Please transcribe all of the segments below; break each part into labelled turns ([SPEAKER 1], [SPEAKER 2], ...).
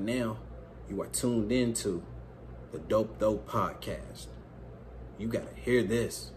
[SPEAKER 1] now, you are tuned into the Dope Dope Podcast. You gotta hear this.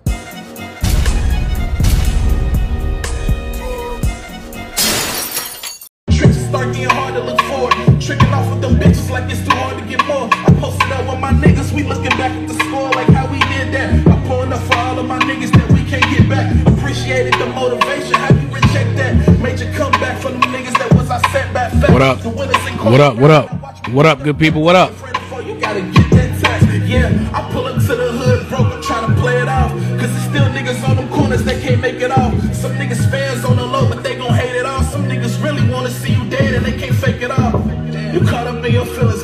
[SPEAKER 2] Tricks start getting hard to look forward. Tricking off with them bitches like it's too hard to get more. I posted up with my niggas, we looking back at the score like how we did that. I'm pulling up for all of my niggas that we can't get back. Appreciated the motivation, how you reject that? Major comeback from them niggas that was our setback.
[SPEAKER 3] What up? What up? What up? What up, good people? What up?
[SPEAKER 2] You gotta get that tax. Yeah, I pull up to the hood broke, I'm trying to play it off. Cause there's still niggas on them corners that can't make it off. Some niggas fans on the low, but they gon' hate it off. Some niggas really wanna see you dead and they can't fake it off. You caught up in your feelings.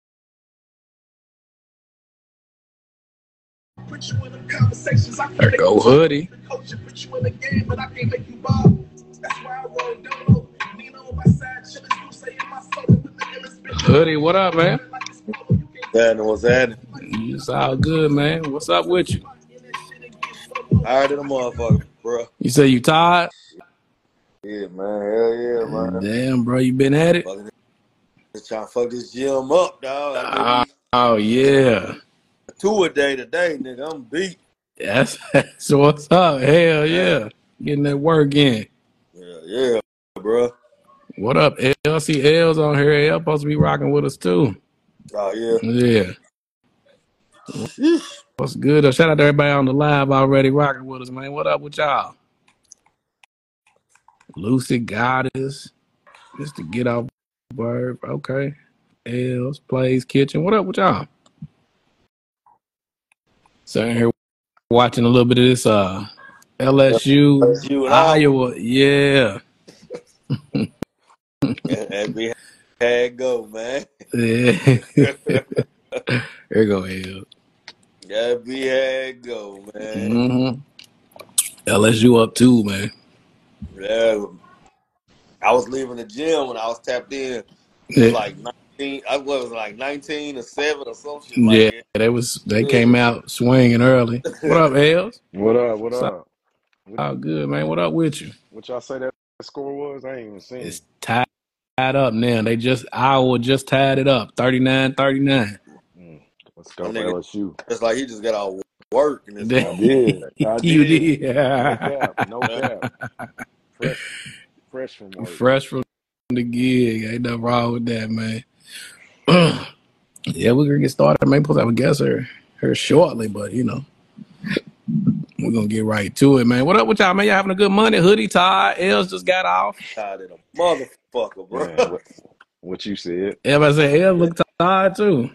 [SPEAKER 2] Put you in the conversations. I
[SPEAKER 3] There go Hoodie.
[SPEAKER 2] Put you in the game, but I can't make you ball. That's why I roll dolo. Nina on my side, chillin' do say in my soul.
[SPEAKER 3] Hoodie, what up, man?
[SPEAKER 4] What's that?
[SPEAKER 3] You sound good, man. What's up with you?
[SPEAKER 4] Tired of the motherfucker, bro.
[SPEAKER 3] You say you tired?
[SPEAKER 4] Yeah, man. Hell yeah, man.
[SPEAKER 3] Damn, bro, you been at it?
[SPEAKER 4] Just trying to fuck this gym up, dog.
[SPEAKER 3] Oh, yeah.
[SPEAKER 4] 2 a day today, nigga. I'm beat.
[SPEAKER 3] That's so what's up? Hell yeah. Getting that work in.
[SPEAKER 4] Yeah, bro.
[SPEAKER 3] What up, L? See L's on here. L supposed to be rocking with us, too.
[SPEAKER 4] Oh, yeah.
[SPEAKER 3] Yeah. What's good? Shout out to everybody on the live already rocking with us, man. What up with y'all? Lucy Goddess. Just to get off bird. Okay. L's Plays Kitchen. What up with y'all? Sitting here watching a little bit of this LSU Iowa. Yeah.
[SPEAKER 4] And we had go, man.
[SPEAKER 3] Yeah. Here go L.
[SPEAKER 4] That we had go, man.
[SPEAKER 3] Mm-hmm. LSU up too, man.
[SPEAKER 4] Yeah. I was leaving the gym when I was tapped in. It was like 19. I was like 19 or 7 or some shit like that.
[SPEAKER 3] They came out swinging early. What up, Els?
[SPEAKER 5] What up? What up?
[SPEAKER 3] Oh, good, man. What up with you?
[SPEAKER 5] What y'all say that score was? I ain't even seen it.
[SPEAKER 3] It's tied up now. Iowa just tied it up, 39-39.
[SPEAKER 5] Let's go for LSU.
[SPEAKER 4] It's like he just got all work. And
[SPEAKER 5] I did.
[SPEAKER 3] You did.
[SPEAKER 5] No cap. Fresh from work.
[SPEAKER 3] Fresh from the gig. Ain't nothing wrong with that, man. Yeah, we're going to get started. Maybe supposed to have a guest here shortly, but, you know, we're going to get right to it, man. What up with y'all, man? Y'all having a good Monday? Hoodie tired. Els just got off.
[SPEAKER 4] Tired of the motherfucker, bro.
[SPEAKER 5] Man, what you said.
[SPEAKER 3] Everybody say Els look tired, too.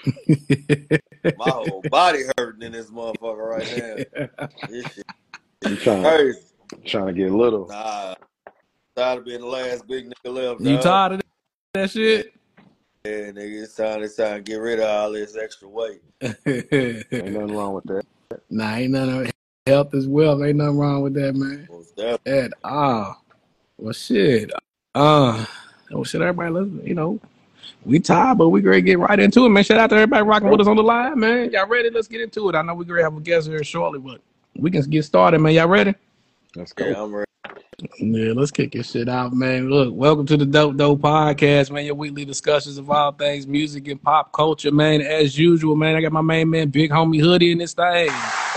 [SPEAKER 4] My whole body hurting in this motherfucker right now. This shit
[SPEAKER 5] You
[SPEAKER 4] crazy.
[SPEAKER 5] trying to get little.
[SPEAKER 4] Nah. Tired of being the last big nigga left.
[SPEAKER 3] You tired of that shit?
[SPEAKER 4] Yeah, nigga, it's time to get rid of all this extra weight.
[SPEAKER 5] Ain't nothing wrong with that.
[SPEAKER 3] Nah, ain't nothing. Health as well. Ain't nothing wrong with that, man. At all. Well, shit. Everybody, listen, you know, we tired, but we gonna get right into it, man. Shout out to everybody rocking with us on the live, man. Y'all ready? Let's get into it. I know we're gonna have a guest here shortly, but we can get started, man. Y'all ready?
[SPEAKER 5] Let's go.
[SPEAKER 4] Yeah, I'm ready.
[SPEAKER 3] Yeah, let's kick this shit out, man. Look, welcome to the Dope Dope Podcast, man. Your weekly discussions of all things music and pop culture, man. As usual, man, I got my main man, Big Homie Hoodie in this thing.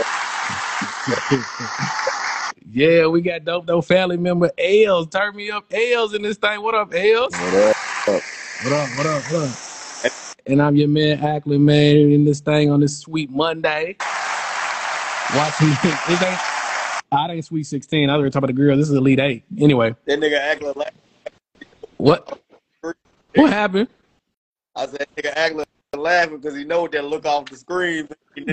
[SPEAKER 3] Yeah, we got Dope Dope family member Els. Turn me up, Els in this thing. What up, Els? What up? And I'm your man, Ackley, man, in this thing on this sweet Monday. Watching it ain't Sweet 16. I was talking about the girl. This is Elite 8. Anyway.
[SPEAKER 4] That nigga Ackler laughing.
[SPEAKER 3] What? What happened?
[SPEAKER 4] I said nigga Ackler laughing because he know that look off the screen.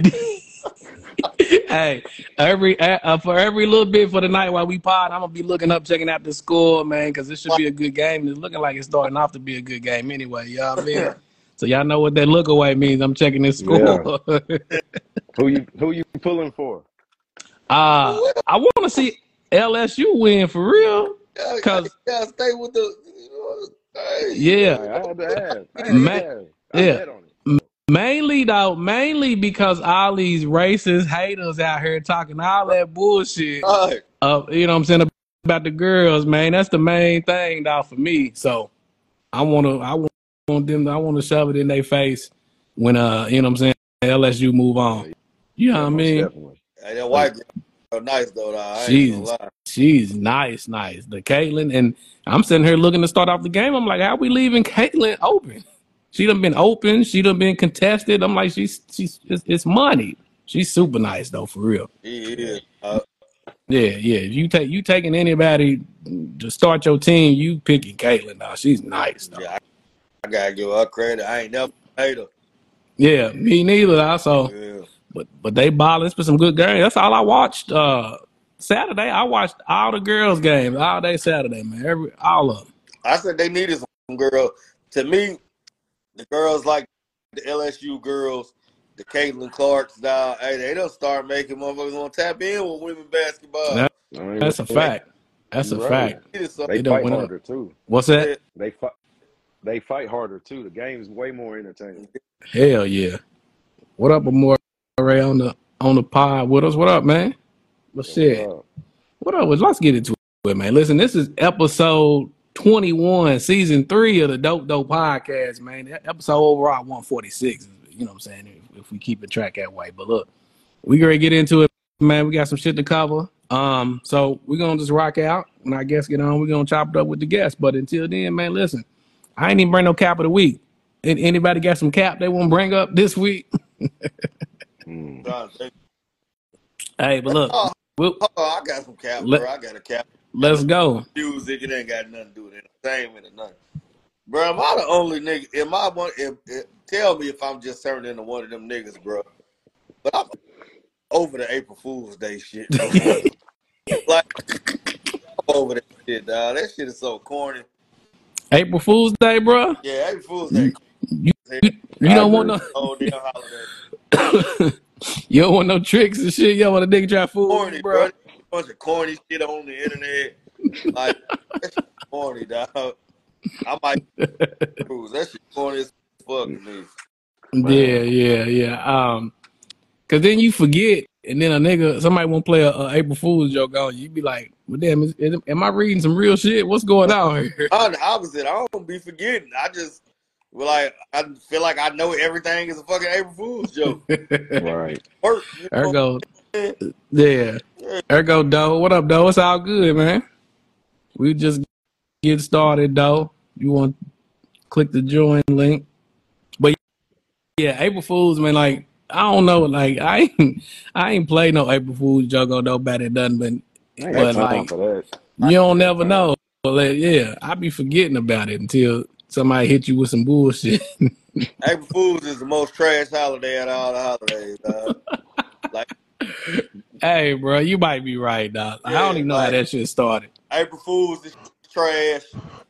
[SPEAKER 3] Hey, for every little bit for the night while we pod, I'm gonna be looking up, checking out the score, man, because this should be a good game. It's looking like it's starting off to be a good game anyway. You know what I mean? So y'all know what that look away means. I'm checking this score.
[SPEAKER 5] Yeah. Who you pulling for?
[SPEAKER 3] I want to see LSU win for real.
[SPEAKER 4] Cause yeah, stay with the.
[SPEAKER 3] Yeah.
[SPEAKER 5] I had to ask.
[SPEAKER 3] Yeah. Mainly because all these racist haters out here talking all that bullshit.
[SPEAKER 4] Right.
[SPEAKER 3] You know what I'm saying, about the girls, man. That's the main thing, dog, for me. So I want want them. I want to shove it in their face when you know what I'm saying. LSU move on. You know what I mean?
[SPEAKER 5] Definitely.
[SPEAKER 4] Hey, that white girl nice though. I ain't gonna lie.
[SPEAKER 3] She's nice. The Caitlin, and I'm sitting here looking to start off the game. I'm like, how we leaving Caitlin open? She done been open. She done been contested. I'm like, it's money. She's super nice though, for real.
[SPEAKER 4] He is.
[SPEAKER 3] Yeah. You taking anybody to start your team, you picking Caitlin now. She's nice though.
[SPEAKER 4] Yeah, I gotta give her credit. I ain't never hate her.
[SPEAKER 3] Yeah, me neither. Also, yeah. But they balling. It's been some good games. That's all I watched. Saturday, I watched all the girls' games all day Saturday, man. All of them.
[SPEAKER 4] I said they needed some girls. To me, the girls like the LSU girls, the Caitlin Clarks, now, hey, they don't start making motherfuckers want to tap in with women basketball.
[SPEAKER 3] That's a fact. That's a fact.
[SPEAKER 5] They fight harder too.
[SPEAKER 3] What's that?
[SPEAKER 5] They fight harder too. The game is way more entertaining.
[SPEAKER 3] Hell yeah! What up, Amore Ray on the pod with us? What up, man? What's shit? What up? Let's get into it, man. Listen, this is episode 21, season 3 of the Dope podcast, man. Episode overall 146. You know what I'm saying? If we keep it track that way. But look, we gonna get into it, man. We got some shit to cover. So we're gonna just rock out. When our guests get on, we're gonna chop it up with the guests. But until then, man, listen, I ain't even bring no cap of the week. Anybody got some cap they want to bring up this week? Hey, but look.
[SPEAKER 4] I got some cap, bro. I got a cap.
[SPEAKER 3] Let's go.
[SPEAKER 4] Music, it ain't got nothing to do with entertainment or nothing. Bro, am I the only nigga? Tell me if I'm just turning into one of them niggas, bro. But I'm over the April Fool's Day shit. Like, I'm over that shit, dog. That shit is so corny.
[SPEAKER 3] April Fool's Day, bro?
[SPEAKER 4] Yeah, April Fool's Day.
[SPEAKER 3] You don't want no holiday. You don't want no tricks and shit. You don't want a nigga try fool
[SPEAKER 4] corny,
[SPEAKER 3] you, bro.
[SPEAKER 4] A bunch of corny shit on the internet. Like, that shit corny, dog. I might that shit corny as fuck to me.
[SPEAKER 3] Yeah. Cause then you forget, and then somebody won't play a April Fool's joke on you. You be like, well, damn, am I reading some real shit? What's going on here?
[SPEAKER 4] I'm the opposite. I don't be forgetting. I just I feel like I know everything is a fucking April Fool's joke.
[SPEAKER 5] Right.
[SPEAKER 3] There go. Yeah. There go, Doe. What up, Doe? It's all good, man. We just get started, Doe. You want to click the join link. But yeah, April Fool's, man, like, I don't know, like, I ain't played no April Fool's joke on nobody done, but like, you don't never know. But yeah, I be forgetting about it until somebody hit you with some bullshit.
[SPEAKER 4] April Fool's is the most trash holiday out of all the holidays, like,
[SPEAKER 3] hey, bro, you might be right, dog. Yeah, I don't even know how that shit started.
[SPEAKER 4] April Fool's is trash.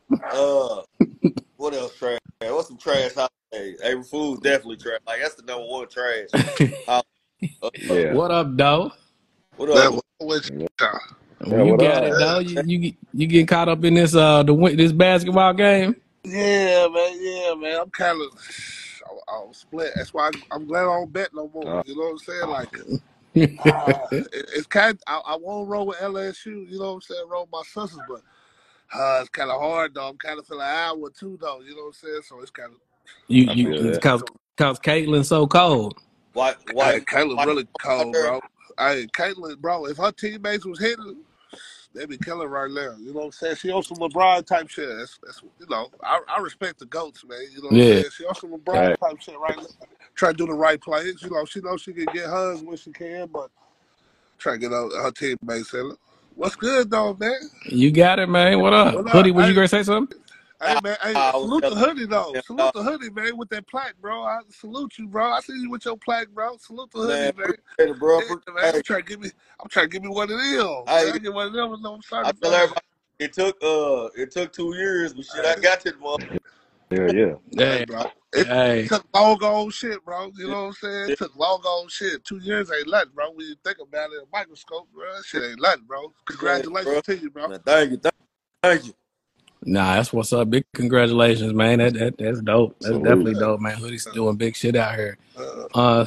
[SPEAKER 4] What else trash? What's some trash holidays? April Fool's definitely trash. Like, that's the number one trash.
[SPEAKER 3] Yeah. What up, Doe?
[SPEAKER 4] What up?
[SPEAKER 3] You got it, Doe. You get caught up in this this basketball game?
[SPEAKER 6] Yeah, man. I'm kind of I'll split. That's why I'm glad I don't bet no more. You know what I'm saying? Like, it's kind of, I won't roll with LSU. You know what I'm saying? Roll with my sisters, but it's kind of hard though. I'm kind of feeling an hour too though. You know what I'm saying? So it's kind of
[SPEAKER 3] it's cause Caitlin's so cold.
[SPEAKER 4] Why?
[SPEAKER 6] Caitlin really cold, bro. Caitlin, bro. If her teammates was hitting, they be killing right now. You know what I'm saying? She on some LeBron type shit. That's you know, I respect the GOATs, man. You know what I'm saying? She on some LeBron type shit right now. Try to do the right plays. You know, she knows she can get hugs when she can, but try to get her teammates in it. What's good though, man?
[SPEAKER 3] You got it, man. What up? Hoodie, was you gonna say something?
[SPEAKER 6] Hey, man, salute the hoodie, though. Salute the hoodie, man, with that plaque, bro. I salute you, bro. I see you with your plaque, bro. Salute the hoodie, man.
[SPEAKER 4] Bro.
[SPEAKER 6] Yeah, man. I'm trying to give me one of them. I get one of them. I'm sorry.
[SPEAKER 4] I tell everybody it took 2 years, but shit, I got to the motherfucker.
[SPEAKER 5] Yeah.
[SPEAKER 6] Hey, bro. It took long old shit, bro. You know what I'm saying? It took long old shit. 2 years ain't nothing, bro. When you think about it in a microscope, bro, that shit ain't nothing, bro. Congratulations to you, bro.
[SPEAKER 4] Man, thank you.
[SPEAKER 3] Nah, that's what's up. Big congratulations, man. That's dope. That's definitely dope, man. Hoodie's doing big shit out here.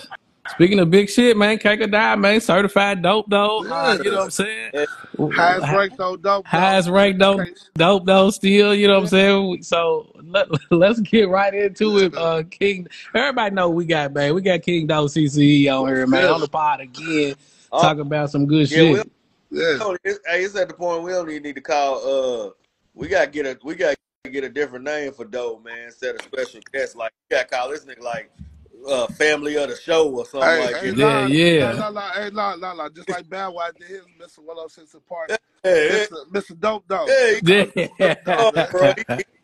[SPEAKER 3] Speaking of big shit, man, Cake or Die, man, certified dope though.
[SPEAKER 6] Yeah.
[SPEAKER 3] You know what I'm saying?
[SPEAKER 6] Highest ranked though, dope
[SPEAKER 3] Highest
[SPEAKER 6] though.
[SPEAKER 3] ranked dope though still, you know what I'm
[SPEAKER 6] Yeah.
[SPEAKER 3] saying? So let's get right into it. King, everybody know we got King Dope CCE on here, man, on the pod again, talking about some good shit.
[SPEAKER 4] It's at the point we don't even need to call. We gotta get a different name for dope, man. Instead of special guest, like we gotta call this nigga like family of the show or something like that.
[SPEAKER 6] Nah. Just like Bad Boy did his Mr. 106 Park. Mr. Dope Dope.
[SPEAKER 3] Yeah.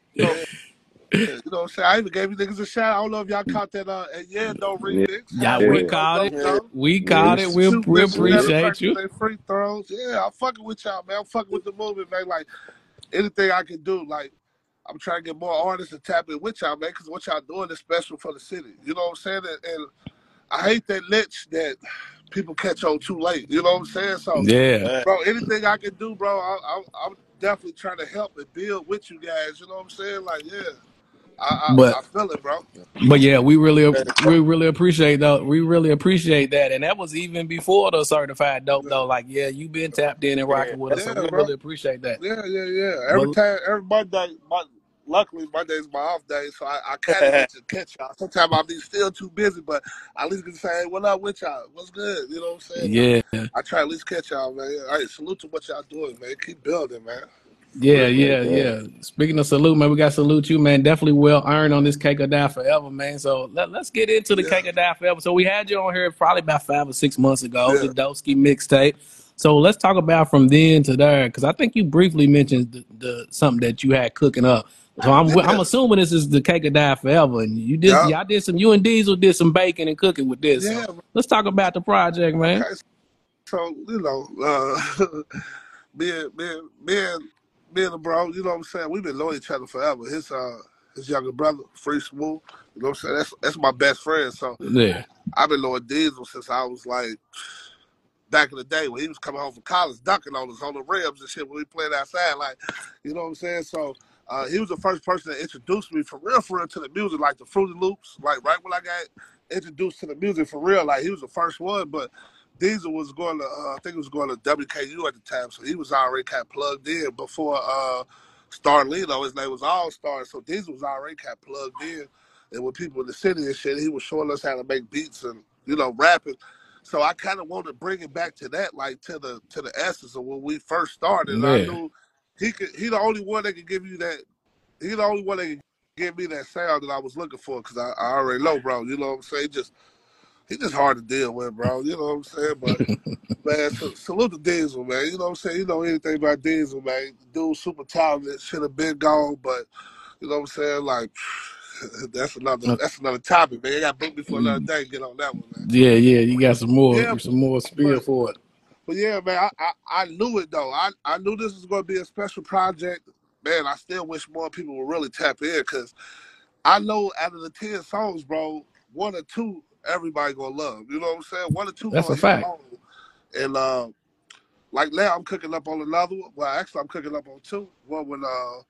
[SPEAKER 6] You know what I'm saying? I even gave you niggas a shout. I don't know if y'all caught that Don't remix.
[SPEAKER 3] Yeah, we caught it. We caught it. We appreciate you.
[SPEAKER 6] Free throws. Yeah, I'm fucking with y'all, man. I'm fucking with the movement, man. Like anything I can do, like I'm trying to get more artists to tap in with y'all, man, because what y'all doing is special for the city. You know what I'm saying? And I hate that niche that people catch on too late. You know what I'm saying? So,
[SPEAKER 3] yeah,
[SPEAKER 6] bro, anything I can do, bro, I'm definitely trying to help and build with you guys. You know what I'm saying? Like, yeah. I feel it, bro.
[SPEAKER 3] But yeah, we really appreciate that. We really appreciate that, and that was even before the certified dope though. Like, yeah, you been tapped in and rocking with us, so we really appreciate that.
[SPEAKER 6] Yeah. Every Monday, luckily Monday's my off day, so I kind of get to catch y'all. Sometimes I'll be still too busy, but I at least can say, hey, what up with y'all? What's good? You know what I'm saying?
[SPEAKER 3] Yeah.
[SPEAKER 6] I try at least catch y'all, man. All right, salute to what y'all doing, man. Keep building, man.
[SPEAKER 3] Yeah. Speaking of salute, man, we got to salute you, man. Definitely well earned on this Cake or Die Forever, man. So let's get into the Cake or Die Forever. So we had you on here probably about 5 or 6 months ago, the Doski mixtape. So let's talk about from then to there, because I think you briefly mentioned the something that you had cooking up. So I'm assuming this is the Cake or Die Forever, and y'all did some. You and Diesel did some baking and cooking with this. Yeah. So let's talk about the project, man.
[SPEAKER 6] Okay. So me and the bro, you know what I'm saying? We've been knowing each other forever. His younger brother, Free Smooth, you know what I'm saying? That's my best friend. So
[SPEAKER 3] yeah,
[SPEAKER 6] I've been knowing Diesel since I was like back in the day when he was coming home from college, dunking on us on the rims and shit when we played outside, like, you know what I'm saying? So he was the first person that introduced me for real to the music, like the Fruity Loops, like right when I got introduced to the music for real, like he was the first one, but Diesel was going to, I think he was going to WKU at the time, so he was already kind of plugged in before Starlino. His name was All Star, so Diesel was already kind of plugged in. And with people in the city and shit, he was showing us how to make beats and, you know, rapping. So I kind of wanted to bring it back to that, like to the essence of when we first started. And I knew he the only one that could give you that. He the only one that could give me that sound that I was looking for, because I already know, bro. You know what I'm saying? He just hard to deal with, bro. You know what I'm saying? But, man, salute to Diesel, man. You know what I'm saying? You know anything about Diesel, man. The dude super talented, should have been gone, but, you know what I'm saying? Like, that's another topic, man. You got to book me for another day. Get on that one, man.
[SPEAKER 3] Yeah. You got some more spiel for it.
[SPEAKER 6] But yeah, man, I knew it though. I knew this was going to be a special project. Man, I still wish more people would really tap in, because I know out of the 10 songs, bro, 1 or 2 everybody gonna love. You know what I'm saying? 1 or 2
[SPEAKER 3] that's a fact.
[SPEAKER 6] And like now I'm cooking up on another one. Well, actually I'm cooking up on 2. One with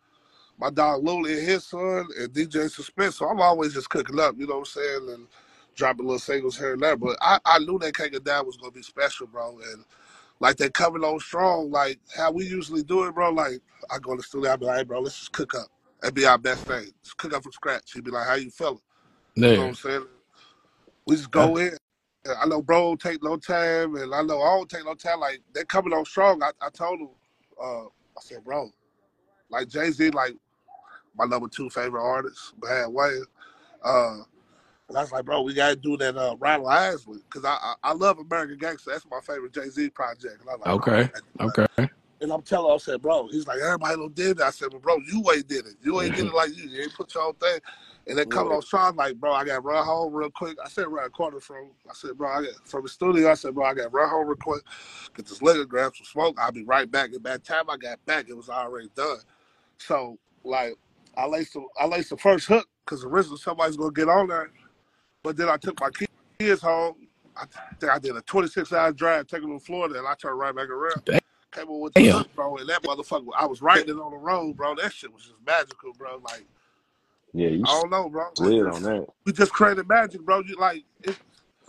[SPEAKER 6] my dog Luli and his son, and DJ Suspense. So I'm always just cooking up, you know what I'm saying, and dropping little singles here and there. But I knew that Cake or Die was gonna be special, bro. And like they coming on strong, like how we usually do it, bro. Like I go to the studio, I be like, hey, bro, let's just cook up. That'd be our best thing. Just cook up from scratch. He'd be like, how you feeling? You know what I'm saying? We just go in. I know bro don't take no time, and I know I don't take no time. Like, they're coming on strong. I told him, I said, bro, like Jay-Z, like my number 2 favorite artist, Bad Way. And I was like, bro, we got to do that Ronald Isley, because I love American Gangster. That's my favorite Jay-Z project. And I was like,
[SPEAKER 3] okay.
[SPEAKER 6] And I'm telling him, I said, bro, he's like, everybody don't did that. I said, well, bro, you ain't did it. You ain't did it like you. You ain't put your own thing. And then coming on strong, like, bro, I got to run home real quick. I said, right corner from, I said, bro, I got from the studio. I said, bro, I got to run home real quick, get this liquor, grab some smoke. I'll be right back. And by the time I got back, it was already done. So, like, I laced the first hook, because originally somebody's going to get on there. But then I took my kids home. I think I did a 26-hour drive, taking them to Florida, and I turned right back around. Came on with the hook, bro, and that motherfucker, I was writing it on the road, bro. That shit was just magical, bro. Like,
[SPEAKER 5] yeah, you
[SPEAKER 6] I don't know, bro.
[SPEAKER 5] Slid on that.
[SPEAKER 6] We just created magic, bro. You like,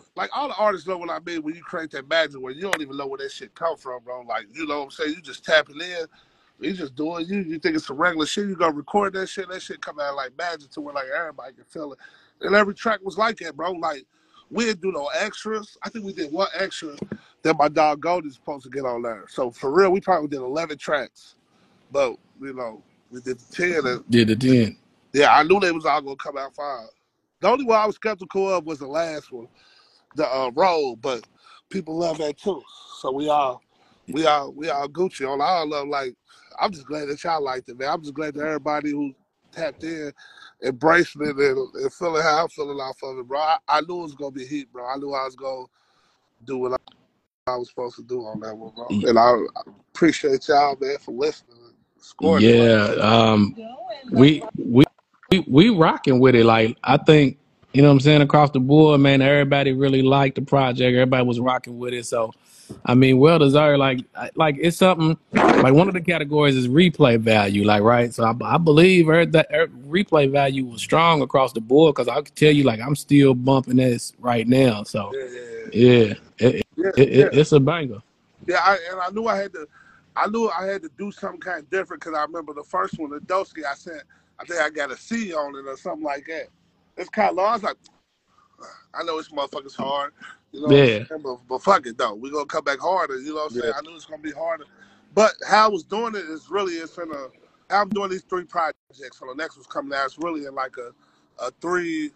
[SPEAKER 6] like all the artists know what I mean when you create that magic where you don't even know where that shit come from, bro. Like, you know what I'm saying? You just tapping in. You just doing you think it's some regular shit, you gonna record that shit come out like magic to where like everybody can feel it. And every track was like that, bro. Like we didn't do no extras. I think we did one extra that my dog Goldie's supposed to get on there. So for real, we probably did 11 tracks. But, you know, we did the 10 and
[SPEAKER 3] Did the 10.
[SPEAKER 6] yeah, I knew they was all gonna come out fine. The only one I was skeptical of was the last one, the Roll, but people love that too. So we all Gucci on all of them. Like, I'm just glad that y'all liked it, man. I'm just glad that everybody who tapped in, embracing it and feeling how I'm feeling off of it, bro. I knew it was gonna be heat, bro. I knew I was gonna do what I was supposed to do on that one, bro. And I appreciate y'all, man, for listening. Scoring it like that.
[SPEAKER 3] We rocking with it. Like, I think, you know what I'm saying, across the board, man, everybody really liked the project. Everybody was rocking with it. So, I mean, well deserved. Like it's something. Like one of the categories is replay value. Like, right. So I believe that replay value was strong across the board because I could tell you, like, I'm still bumping this right now. So, yeah, it's a banger.
[SPEAKER 6] Yeah, I knew I had to do something kind of different because I remember the first one, the Dosky, I think I got a C on it or something like that. It's kind of low. I was like, I know this motherfucker's hard, you know what I'm saying? But fuck it though, we gonna come back harder, you know what I'm saying? I knew it's gonna be harder. But how I was doing it is really how I'm doing these 3 projects. So the next one's coming out. It's really in like a 3,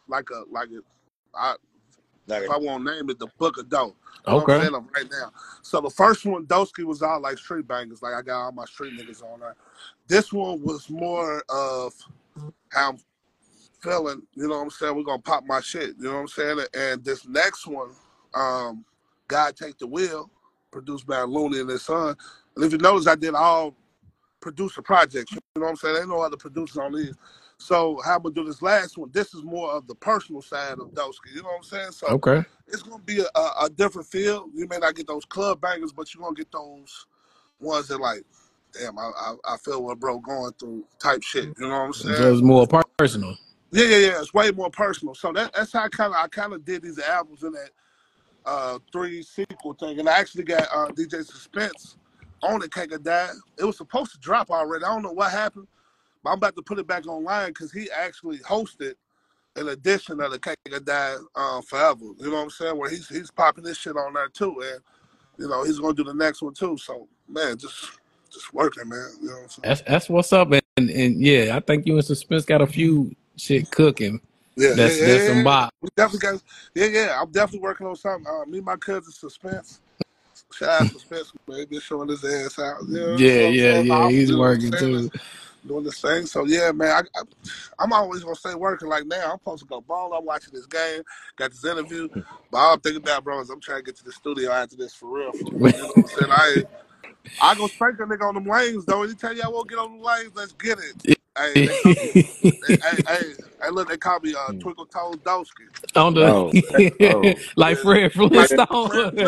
[SPEAKER 6] if I won't name it, the Book of Dope. You know what I'm saying? Right now. So the first one, Dosky, was all like street bangers. Like I got all my street niggas on there. This one was more of how I'm feeling, you know what I'm saying? We're gonna pop my shit, you know what I'm saying? And this next one, God Take the Wheel, produced by Looney and his son. And if you notice, I did all producer projects, you know what I'm saying? Ain't no other producers on these. So how I'm gonna do this last one, this is more of the personal side of Dosky, you know what I'm saying? So it's gonna be a different feel. You may not get those club bangers, but you're gonna get those ones that like, damn, I feel what bro going through type shit, you know what I'm saying?
[SPEAKER 3] So it's more personal.
[SPEAKER 6] Yeah. It's way more personal. So that's how I kind of did these albums in that 3 sequel thing. And I actually got DJ Suspense on it, Cake or Die. It was supposed to drop already. I don't know what happened, but I'm about to put it back online because he actually hosted an edition of the Cake or Die Forever. You know what I'm saying? Where he's popping this shit on there too, and you know he's gonna do the next one too. So man, just working, man. You know what I'm saying?
[SPEAKER 3] That's what's up, and yeah, I think you and Suspense got a few shit cooking. That's some bop.
[SPEAKER 6] We definitely got, I'm definitely working on something. Me and my cousin Suspense. Shout out Suspense, man. Been showing his ass out.
[SPEAKER 3] Yeah. He's working too.
[SPEAKER 6] Doing this thing. So yeah, man, I'm always gonna stay working. Like now, I'm supposed to go ball. I'm watching this game, got this interview. But all I'm thinking about, bro, is I'm trying to get to the studio after this for real. You know what I'm saying? I go spank a nigga on them lanes though. Anytime y'all won't get on them lanes, let's get it. Hey, look, they call me Twinkle Toes Dosky.
[SPEAKER 3] On the like Fred Flintstone.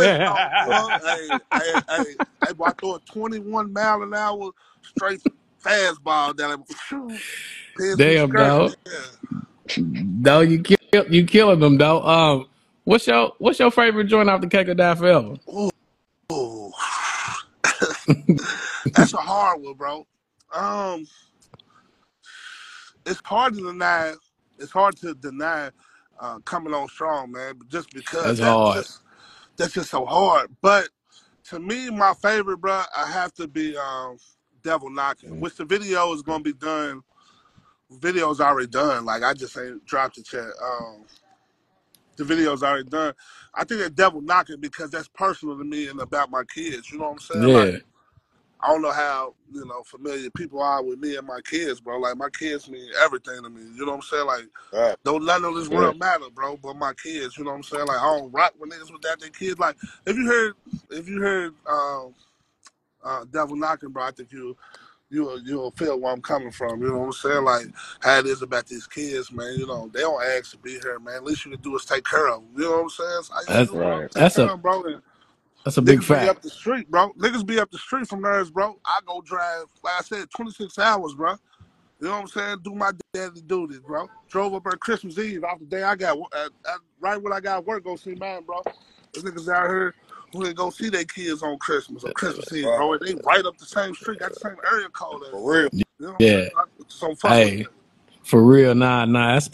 [SPEAKER 6] Hey, boy, I throw a 21 mile an hour straight fastball down there.
[SPEAKER 3] Damn, dog. No, you killing them, dog. What's your favorite joint off the Cake or Die Forever?
[SPEAKER 6] Ooh. That's a hard one, bro. It's hard to deny. It's hard to deny coming on strong, man. Just because that's just so hard. But to me, my favorite, bro, I have to be Devil Knocking, which the video is gonna be done. Video's already done. Like I just ain't dropped the chat. The video's already done. I think that Devil Knocking because that's personal to me and about my kids. You know what I'm saying?
[SPEAKER 3] Yeah.
[SPEAKER 6] Like, I don't know how, familiar people are with me and my kids, bro. Like, my kids mean everything to me. You know what I'm saying? Like, don't none of this world matter, bro, but my kids. You know what I'm saying? Like, I don't rock with niggas without their kids. Like, if you heard Devil Knocking, bro, I think you'll feel where I'm coming from. You know what I'm saying? Like, how it is about these kids, man. You know, they don't ask to be here, man. At least you can do is take care of them. You know what I'm saying? So
[SPEAKER 3] that's a big
[SPEAKER 6] fact. Be up the street, bro. Niggas be up the street from theirs, bro. I go drive, like I said, 26 hours, bro. You know what I'm saying? Do my daddy duties, bro. Drove up on Christmas Eve off the day I got right when I got work. Go see man, bro. Those niggas out here who didn't go see their kids on Christmas Eve, bro. And they right up the same street, got the same area code as
[SPEAKER 4] For real.
[SPEAKER 6] you know what I'm
[SPEAKER 3] Yeah.
[SPEAKER 6] saying? So fuck with
[SPEAKER 3] Hey,
[SPEAKER 6] that.
[SPEAKER 3] for real, nah.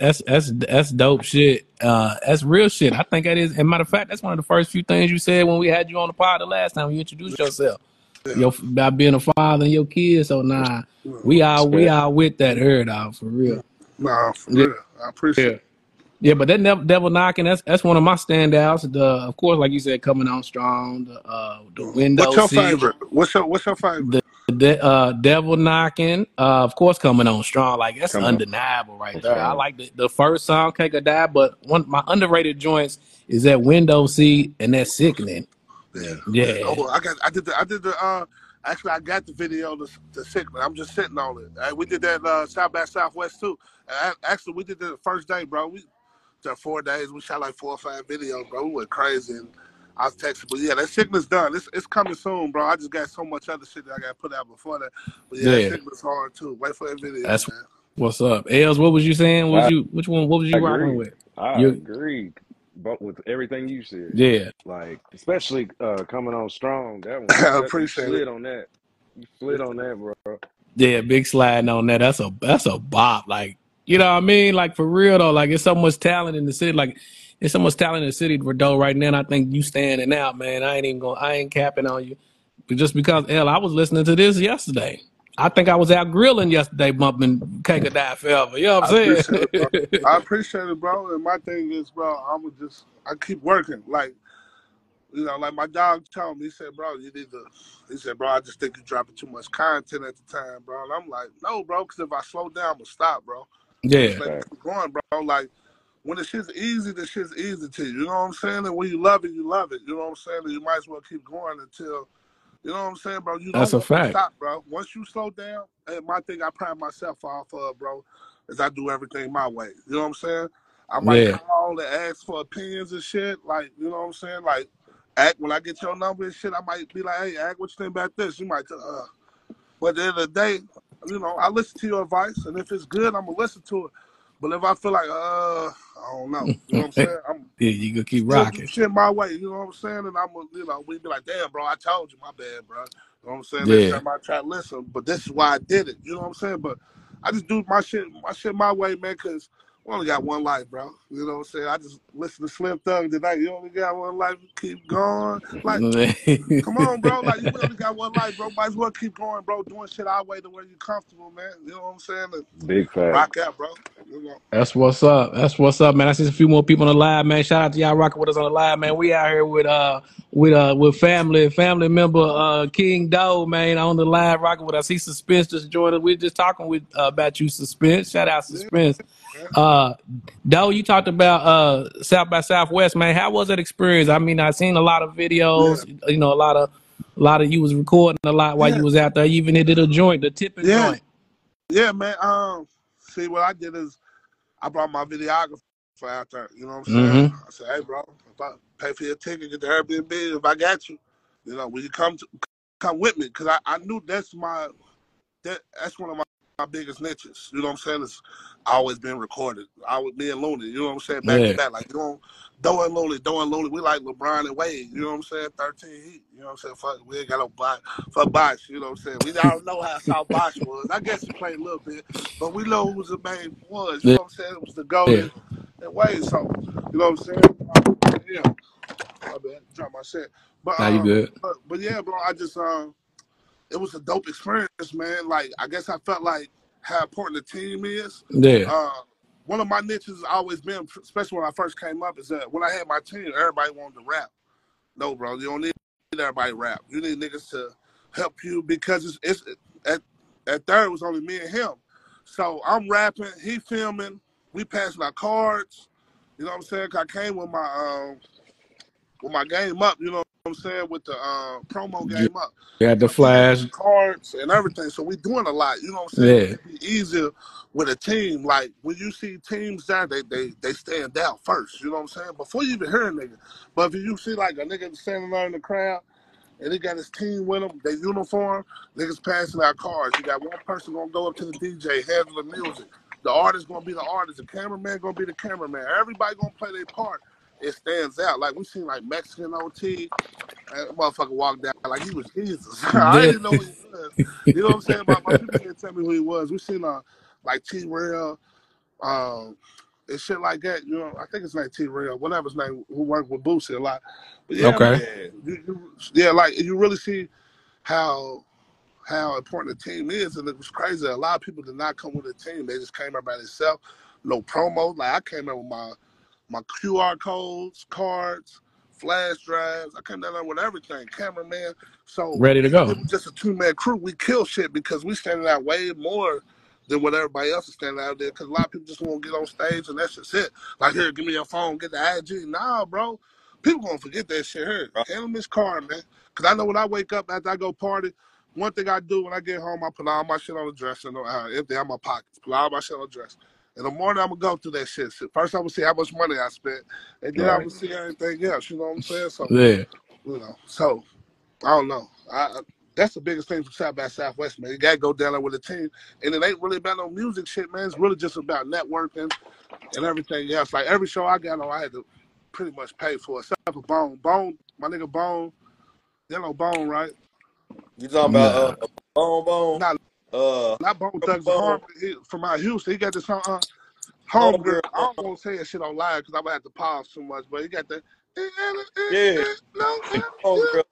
[SPEAKER 3] That's dope shit. That's real shit. I think that is. And matter of fact, that's one of the first few things you said when we had you on the pod the last time you introduced yourself.
[SPEAKER 6] Yeah.
[SPEAKER 3] About being a father and your kids. So nah, we all with that her dog for real.
[SPEAKER 6] Nah, for
[SPEAKER 3] Yeah,
[SPEAKER 6] real. I appreciate it.
[SPEAKER 3] yeah. But that devil knocking. That's one of my standouts. Of course, like you said, coming on strong. The
[SPEAKER 6] What's
[SPEAKER 3] window
[SPEAKER 6] your
[SPEAKER 3] seat.
[SPEAKER 6] favorite? What's your favorite?
[SPEAKER 3] The devil knocking, of course, coming on strong. Like that's
[SPEAKER 5] Come on.
[SPEAKER 3] undeniable right there.
[SPEAKER 5] Strong.
[SPEAKER 3] I like the first song, Cake or Die, but one my underrated joints is that window seat and that sickening. Yeah.
[SPEAKER 6] Oh, I did the actually I got the video the Sickman. I'm just sitting on it. We did that South by Southwest too. Actually we did the first day, bro. We did 4 days. We shot like 4 or 5 videos, bro. We went crazy and I was texting, but yeah, that Sickman's done. It's coming soon, bro. I just got so much other shit that I got put out before that. But yeah, that Sickman's hard too. Wait for that video,
[SPEAKER 3] That's
[SPEAKER 6] man.
[SPEAKER 3] what's up. Els, what was you saying? What was you rocking with?
[SPEAKER 5] I agree, but with everything you said.
[SPEAKER 3] Yeah.
[SPEAKER 5] Like, especially coming on strong, that one.
[SPEAKER 6] I
[SPEAKER 5] You
[SPEAKER 6] appreciate
[SPEAKER 5] slid
[SPEAKER 6] it.
[SPEAKER 5] on that. You slid on that, bro.
[SPEAKER 3] Yeah, big sliding on that. That's a bop. Like, you know what I mean? Like for real though, like it's so much talent in the city. Like it's so much talent in the city for Doe right now. And I think you standing out, man. I ain't capping on you. But just because I was listening to this yesterday. I think I was out grilling yesterday bumping Cake or Die Forever. You know what I'm saying?
[SPEAKER 6] Appreciate it, bro. I appreciate it, bro. And my thing is, bro, I keep working. Like, you know, like my dog told me, he said, bro, he said, bro, I just think you're dropping too much content at the time, bro. And I'm like, no, bro, because if I slow down, I'm going to stop, bro.
[SPEAKER 3] Yeah.
[SPEAKER 6] Just let me keep going, bro. Like, when the shit's easy to you. You know what I'm saying? And when you love it, you love it. You know what I'm saying? And you might as well keep going until, you know what I'm saying, bro? You
[SPEAKER 3] That's a
[SPEAKER 6] don't want to
[SPEAKER 3] fact.
[SPEAKER 6] stop, bro. Once you slow down, and my thing I pride myself off of, bro, is I do everything my way. You know what I'm saying? I might call and ask for opinions and shit. Like, you know what I'm saying? Like, Act, when I get your number and shit, I might be like, hey, Act, what you think about this? You might, but at the end of the day, you know, I listen to your advice, and if it's good, I'm going to listen to it. But if I feel like, I don't know, you know what I'm saying?
[SPEAKER 3] Yeah, you gonna keep
[SPEAKER 6] still
[SPEAKER 3] rocking.
[SPEAKER 6] do shit my way, you know what I'm saying? And I'm gonna, you know, we be like, damn, bro, I told you, my bad, bro. You know what I'm saying?
[SPEAKER 3] Yeah.
[SPEAKER 6] Next time I try to listen, but this is why I did it. You know what I'm saying? But I just do my shit my way, man, because we only got one life, bro. You know what I'm saying? I just listen to Slim Thug tonight. You only got one life. Keep going. Like, come on, bro. Like, you only got one life, bro. Might as well keep going, bro. Doing shit our way to where you comfortable, man. You know what I'm saying? And
[SPEAKER 5] big fact.
[SPEAKER 6] rock out, bro. You know?
[SPEAKER 3] That's what's up. That's what's up, man. I see a few more people on the live, man. Shout out to y'all rocking with us on the live, man. We out here with family member King Doe, man, on the live rocking with us. I see Suspense just joined us. We're just talking with about you, Suspense. Shout out Suspense. Doe, you talked about South by Southwest, man. How was that experience? I mean, I seen a lot of videos. Yeah. You know, a lot of you was recording a lot while you was out there. You even did a joint, the tipping joint.
[SPEAKER 6] Yeah, man. See, what I did is I brought my videographer out there. You know what I'm saying? I said, hey, bro, if I pay for your ticket, get the Airbnb, if I got you, you know, will you come with me? Because I knew that's one of my biggest niches. You know what I'm saying? It's always been recorded. Me and Looney, you know what I'm saying? Back to back. Like, you know, Doe and Looney, we like LeBron and Wade. You know what I'm saying? 13 Heat. You know what I'm saying? Fuck, we ain't got no Bosh. You know what I'm saying? We don't know how South Bosh was. I guess he played a little bit, but we know who was the main was. You know what I'm saying? It was the Golden and Wade. So, you know what I'm saying? Yeah. My bad. Drop my shit. But,
[SPEAKER 3] you good.
[SPEAKER 6] But yeah, bro, I just, it was a dope experience, man. Like, I guess I felt like how important the team is.
[SPEAKER 3] Yeah.
[SPEAKER 6] One of my niches has always been, especially when I first came up, is that when I had my team, everybody wanted to rap. No, bro, you don't need everybody to rap. You need niggas to help you because it's at third it was only me and him. So I'm rapping, he filming, we passing our cards. You know what I'm saying? I came with my game up, you know what I'm saying, with the promo game up.
[SPEAKER 3] You had the flash
[SPEAKER 6] cards and everything. So we doing a lot, you know what I'm saying? Yeah. It'd be easier with a team. Like when you see teams there, they stand out first, you know what I'm saying? Before you even hear a nigga. But if you see like a nigga standing there in the crowd and he got his team with him, their uniform, niggas passing out cards. You got one person gonna go up to the DJ, handle the music. The artist gonna be the artist, the cameraman gonna be the cameraman. Everybody gonna play their part. It stands out. Like we seen like Mexican OT, and that motherfucker walked down like he was Jesus. I didn't know who he was. You know what I'm saying? My people didn't tell me who he was. We seen like T-Rail, and shit like that. You know, I think it's like T-Rail, whatever his name, who worked with Boosie a lot. But yeah,
[SPEAKER 3] Okay.
[SPEAKER 6] man, like you really see how important the team is, and it was crazy. A lot of people did not come with a team; they just came out by themselves. No promo. Like I came out with my QR codes, cards, flash drives. I came down there with everything, cameraman. So
[SPEAKER 3] Ready to go.
[SPEAKER 6] it was just a 2-man crew. We kill shit because we standing out way more than what everybody else is standing out there. Because a lot of people just want to get on stage and that's just it. Like, here, give me your phone, get the IG. Nah, bro. People gonna forget that shit here. Hand them this card, man. Because I know when I wake up after I go party, one thing I do when I get home, I put all my shit on the dresser, empty out my pockets, put all my shit on the dresser. In the morning, I'm gonna go through that shit. First, I'm gonna see how much money I spent, and then I'm gonna see everything else. You know what I'm saying? So,
[SPEAKER 3] Yeah.
[SPEAKER 6] you know, so I don't know. That's the biggest thing for South by Southwest, man. You gotta go down there with a team, and it ain't really about no music shit, man. It's really just about networking and everything else. Like every show I got on, I had to pretty much pay for, except for Bone. Bone, my nigga Bone. You know Bone, right?
[SPEAKER 4] You talking about Bone?
[SPEAKER 6] Not Bone Thugs Harmony. From out Houston, he got this Homegirl. I don't want to say that shit on live because I'm gonna have to pause too much, but he got that.
[SPEAKER 4] Yeah. Homegirl.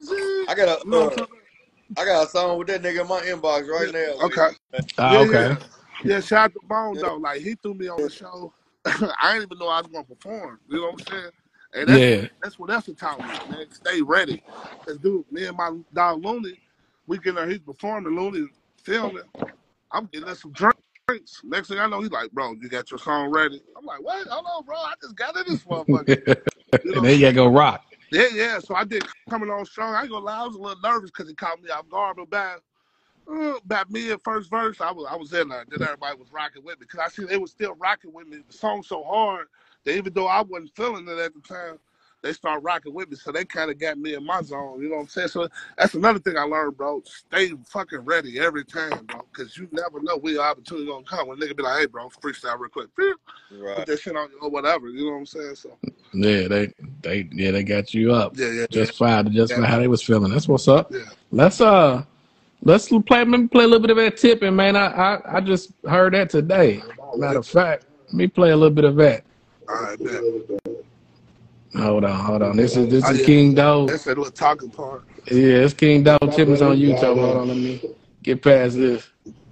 [SPEAKER 4] I got a song with that nigga in my inbox right now.
[SPEAKER 6] Okay.
[SPEAKER 3] Okay.
[SPEAKER 6] Yeah, shout out to Bone though. Like he threw me on the show. I didn't even know I was gonna perform. You know what I'm saying? And that's what Esther taught me, man. Stay ready. Cause dude, me and my dog Looney, we get there, he's performing, Looney filming. I'm getting us some drinks. Next thing I know, he's like, bro, you got your song ready? I'm like, what? Hold on, bro. I just got in this motherfucker.
[SPEAKER 3] You know, then you gotta go rock.
[SPEAKER 6] Yeah. So I did coming on strong. I ain't gonna lie, I was a little nervous because he caught me off guard, but about me at first verse, I was in there. Then everybody was rocking with me because I see they was still rocking with me. The song so hard that even though I wasn't feeling it at the time, they started rocking with me. So they kind of got me in my zone. You know what I'm saying? So that's another thing I learned, bro. Stay fucking ready every time, bro, because you never know where your opportunity gonna come. When nigga be like, hey, bro, freestyle real quick, put that shit on you or whatever. You know what I'm saying? So
[SPEAKER 3] yeah, they got you up.
[SPEAKER 6] Yeah.
[SPEAKER 3] Just for how they was feeling. That's what's up.
[SPEAKER 6] Yeah.
[SPEAKER 3] Let's play a little bit of that tipping, man. I just heard that today. Matter of fact, let me play a little bit of that.
[SPEAKER 6] All right, man.
[SPEAKER 3] Hold on. This is King Doe.
[SPEAKER 6] That's that little talking part.
[SPEAKER 3] Yeah, it's King Doe. Tipping's on YouTube. Hold on, let me get past this.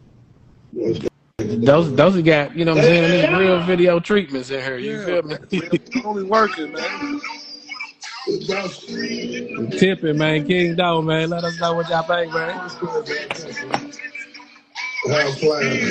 [SPEAKER 3] Those got, you know what I'm saying, these real video treatments in here. You feel me?
[SPEAKER 6] Only working, man.
[SPEAKER 3] Tipping, man. King Doe, man. Let us know what y'all think, man.
[SPEAKER 2] I've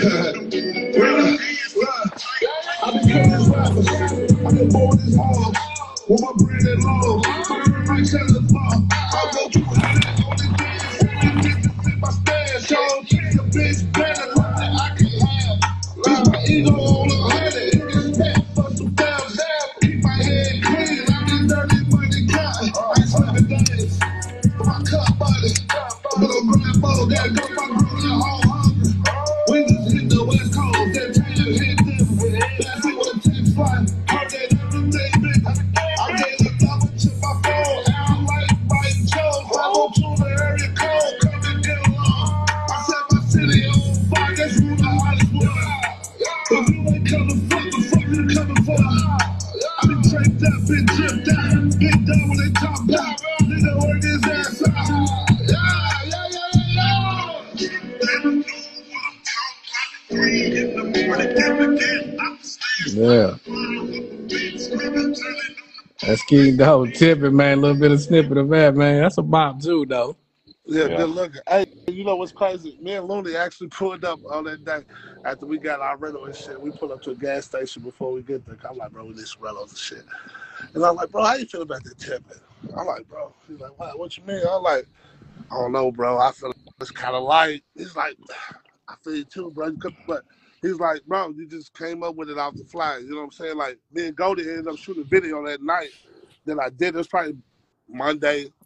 [SPEAKER 2] been born this hard. With my bread and love, like Santa Claus. I go through hell, only bitches in my stash. Y'all treat a bitch better than I can have. Keep my ego on 100. Respect for some damn. Keep my head clean. I'm just dirty money guy. I ain't slipping days. My cup buddy. But I'm running more. Gotta go my room at home hungry. We just hit the West Coast. That time hit them. That's what it takes like. Heard that everything, bitch. I gave a number to my phone. I like Mike Jones. 502 the area code. Come and get along. I set my city on fire. That's who the hottest one. If you ain't coming for, the fuck you coming for? I been draped up, been dripped out. Big down when they talk down. Nigga work his ass out.
[SPEAKER 3] Yeah. That's King Doe tipping, man. A little bit of snippet of that, man. That's a bop too, though.
[SPEAKER 6] Yeah, good looking. Hey, you know what's crazy? Me and Looney actually pulled up on that day after we got our rental and shit. We pulled up to a gas station before we get there. I'm like, bro, we need some rentals and shit. And I'm like, bro, how you feel about that tipping? I'm like, bro. He's like, what you mean? I'm like, I don't know, bro. I feel it's kind of light. He's like, I feel you too, bro. But he's like, bro, you just came up with it off the fly. You know what I'm saying? Like, me and Goldie ended up shooting a video that night that I did. It was probably Monday,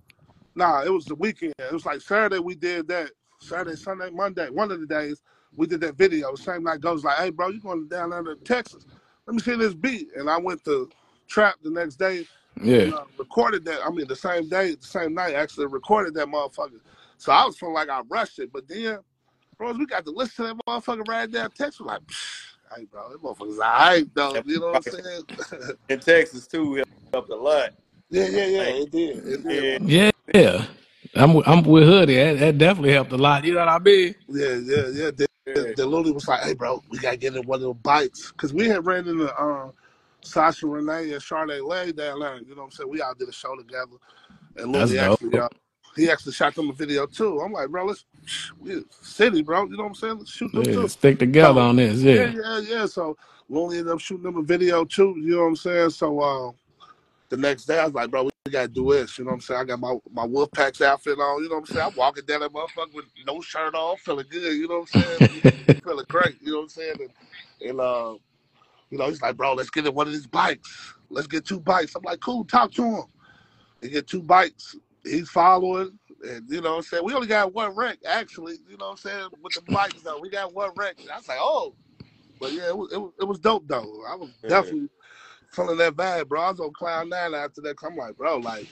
[SPEAKER 6] Nah, it was the weekend. It was like Saturday we did that. Saturday, Sunday, Monday, one of the days we did that video. The same night goes like, hey bro, you going down there to Texas? Let me see this beat. And I went to Trap the next day
[SPEAKER 3] Yeah.
[SPEAKER 6] and recorded that. I mean, the same day, the same night, actually recorded that motherfucker. So I was feeling like I rushed it. But then, bros, we got to listen to that motherfucker right there. Texas, like, hey, bro, that motherfucker's all right, though. You know what I'm saying?
[SPEAKER 4] In Texas, too, helped a lot.
[SPEAKER 6] Yeah. It did. It did.
[SPEAKER 3] Yeah. I'm with Hoodie. That definitely helped a lot. You know what I mean?
[SPEAKER 6] Yeah. The Lily was like, hey, bro, we got to get in one of the bites. Because we had ran into Sasha Renee and Charlotte Lay down there. You know what I'm saying? We all did a show together. And
[SPEAKER 3] That's
[SPEAKER 6] Lily
[SPEAKER 3] dope.
[SPEAKER 6] he actually shot them a video, too. I'm like, bro, we city, bro. You know what I'm saying? Let's shoot them,
[SPEAKER 3] Yeah,
[SPEAKER 6] too.
[SPEAKER 3] stick together
[SPEAKER 6] So,
[SPEAKER 3] on this.
[SPEAKER 6] yeah. So Lily ended up shooting them a video, too. You know what I'm saying? So the next day, I was like, bro, we got to do this. You know what I'm saying? I got my Wolfpack's outfit on. You know what I'm saying? I'm walking down that motherfucker with no shirt on, feeling good. You know what I'm saying? Feeling great. You know what I'm saying? And you know, he's like, bro, let's get in one of these bikes. Let's get 2 bikes. I'm like, cool, talk to him. They get 2 bikes. He's following. And, you know what I'm saying? We only got 1 wreck, actually. You know what I'm saying? With the bikes, though. We got 1 wreck. I was like, oh. But, yeah, it was dope, though. I was definitely feeling that vibe, bro. I was on Cloud 9 after that. I'm like, bro, like.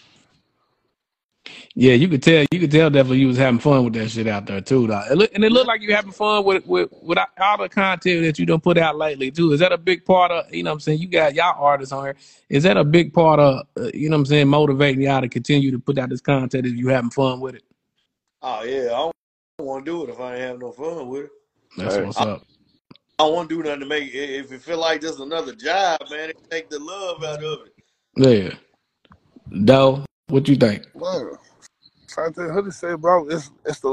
[SPEAKER 3] Yeah, you could tell definitely you was having fun with that shit out there too, dog. And it looked like you having fun with all the content that you done put out lately too. Is that a big part of, you know what I'm saying? You got y'all artists on here. Is that a big part of, you know what I'm saying, motivating y'all to continue to put out this content if you having fun with it?
[SPEAKER 4] Oh, yeah. I don't want to do it if I ain't having no fun with it.
[SPEAKER 3] That's what's up.
[SPEAKER 4] I don't want to do nothing to make it. If it feel like just another job, man, it take the love out of it.
[SPEAKER 3] Yeah. Doe, what you think?
[SPEAKER 6] Well, something Hoodie said, bro, it's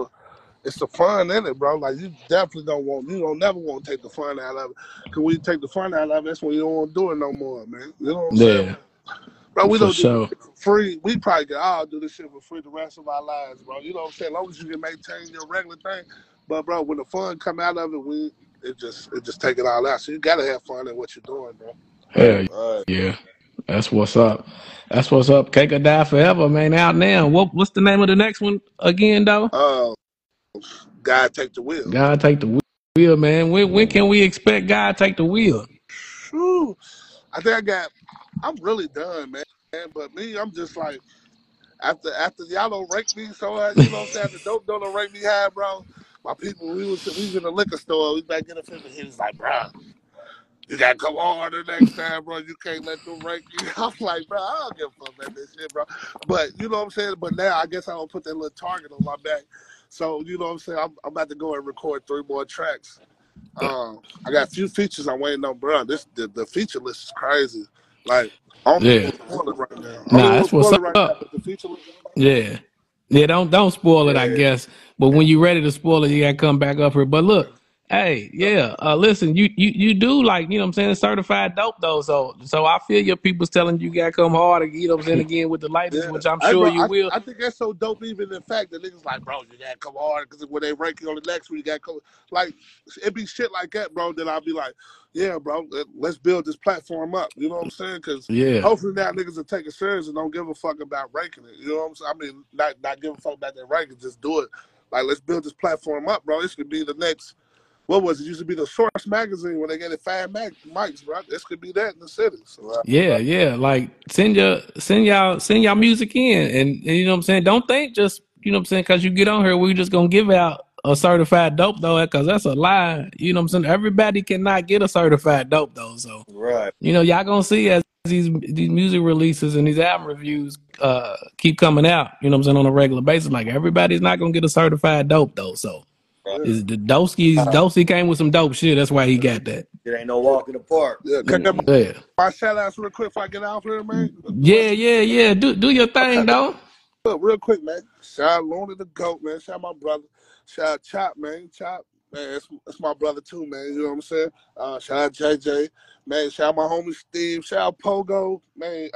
[SPEAKER 6] the fun in it, bro. Like, you definitely don't never want to take the fun out of it. Because when you take the fun out of it, that's when you don't want to do it no more, man. You know what I'm saying? Bro, we don't do this shit for free. We probably could all do this shit for free the rest of our lives, bro. You know what I'm saying? As long as you can maintain your regular thing. But, bro, when the fun come out of it, it just take it all out. So you got to have fun in what you're doing, bro.
[SPEAKER 3] Hell yeah. That's what's up. That's what's up. Cake or Die Forever, man. Out now. What's the name of the next one again, though?
[SPEAKER 6] God Take the Wheel.
[SPEAKER 3] God Take the Wheel, man. When can we expect God Take the Wheel?
[SPEAKER 6] Whew. I think I'm really done, man. But me, I'm just like, after y'all don't rank me so hard, you know what I'm saying? The dope don't rank me high, bro. My people, we was in the liquor store. We back in the 50. He was like, bro, you gotta come harder next time, bro. You can't let them rank you. I'm like, bro, I don't give a fuck about this shit, bro. But you know what I'm saying? But now I guess I don't put that little target on my back. So you know what I'm saying? I'm about to go and record 3 more tracks. I got a few features I'm waiting on, bro. The feature list is crazy. Like, I don't want to spoil it right now.
[SPEAKER 3] Nah, that's what's up.
[SPEAKER 6] But the feature list.
[SPEAKER 3] Yeah. Yeah, don't spoil it, I guess. But when you're ready to spoil it, you gotta come back up here. But look, hey, listen, you do, like, you know what I'm saying, certified dope though. So I feel your people's telling you gotta come hard, you know what I'm saying, again with the latest, which I'm sure you will.
[SPEAKER 6] I think that's so dope, even the fact that niggas like, bro, you gotta come hard, because when they rank you on the next one, you gotta come. Like, it be shit like that, bro, that I'll be like, yeah, bro, let's build this platform up. You know what I'm saying? Because hopefully now niggas will take it serious and don't give a fuck about ranking it. You know what I'm saying? I mean, not give a fuck about that ranking, just do it. Like, let's build this platform up, bro. This could be the next. What was it? Used to be the Source magazine when they get 5 mics, bro. This could be that in the city. So,
[SPEAKER 3] yeah. Like, send y'all music in, and you know what I'm saying. Don't think just, you know what I'm saying, because you get on here, we're just gonna give out a certified dope though, because that's a lie. You know what I'm saying. Everybody cannot get a certified dope though. So you know, y'all gonna see as these music releases and these album reviews keep coming out. You know what I'm saying, on a regular basis. Like, everybody's not gonna get a certified dope though. So. Is the Dosey came with some dope shit. That's why he got that.
[SPEAKER 4] It ain't no walk in the park.
[SPEAKER 6] Yeah, can I get my shout outs real quick before I get off here, man?
[SPEAKER 3] Yeah. Do your thing, though.
[SPEAKER 6] Look, real quick, man. Shout out Lonely the GOAT, man. Shout out my brother. Shout out Chop, man. Chop, man, that's my brother too, man. You know what I'm saying? Shout out JJ, man. Shout out my homie Steve. Shout out Pogo, man.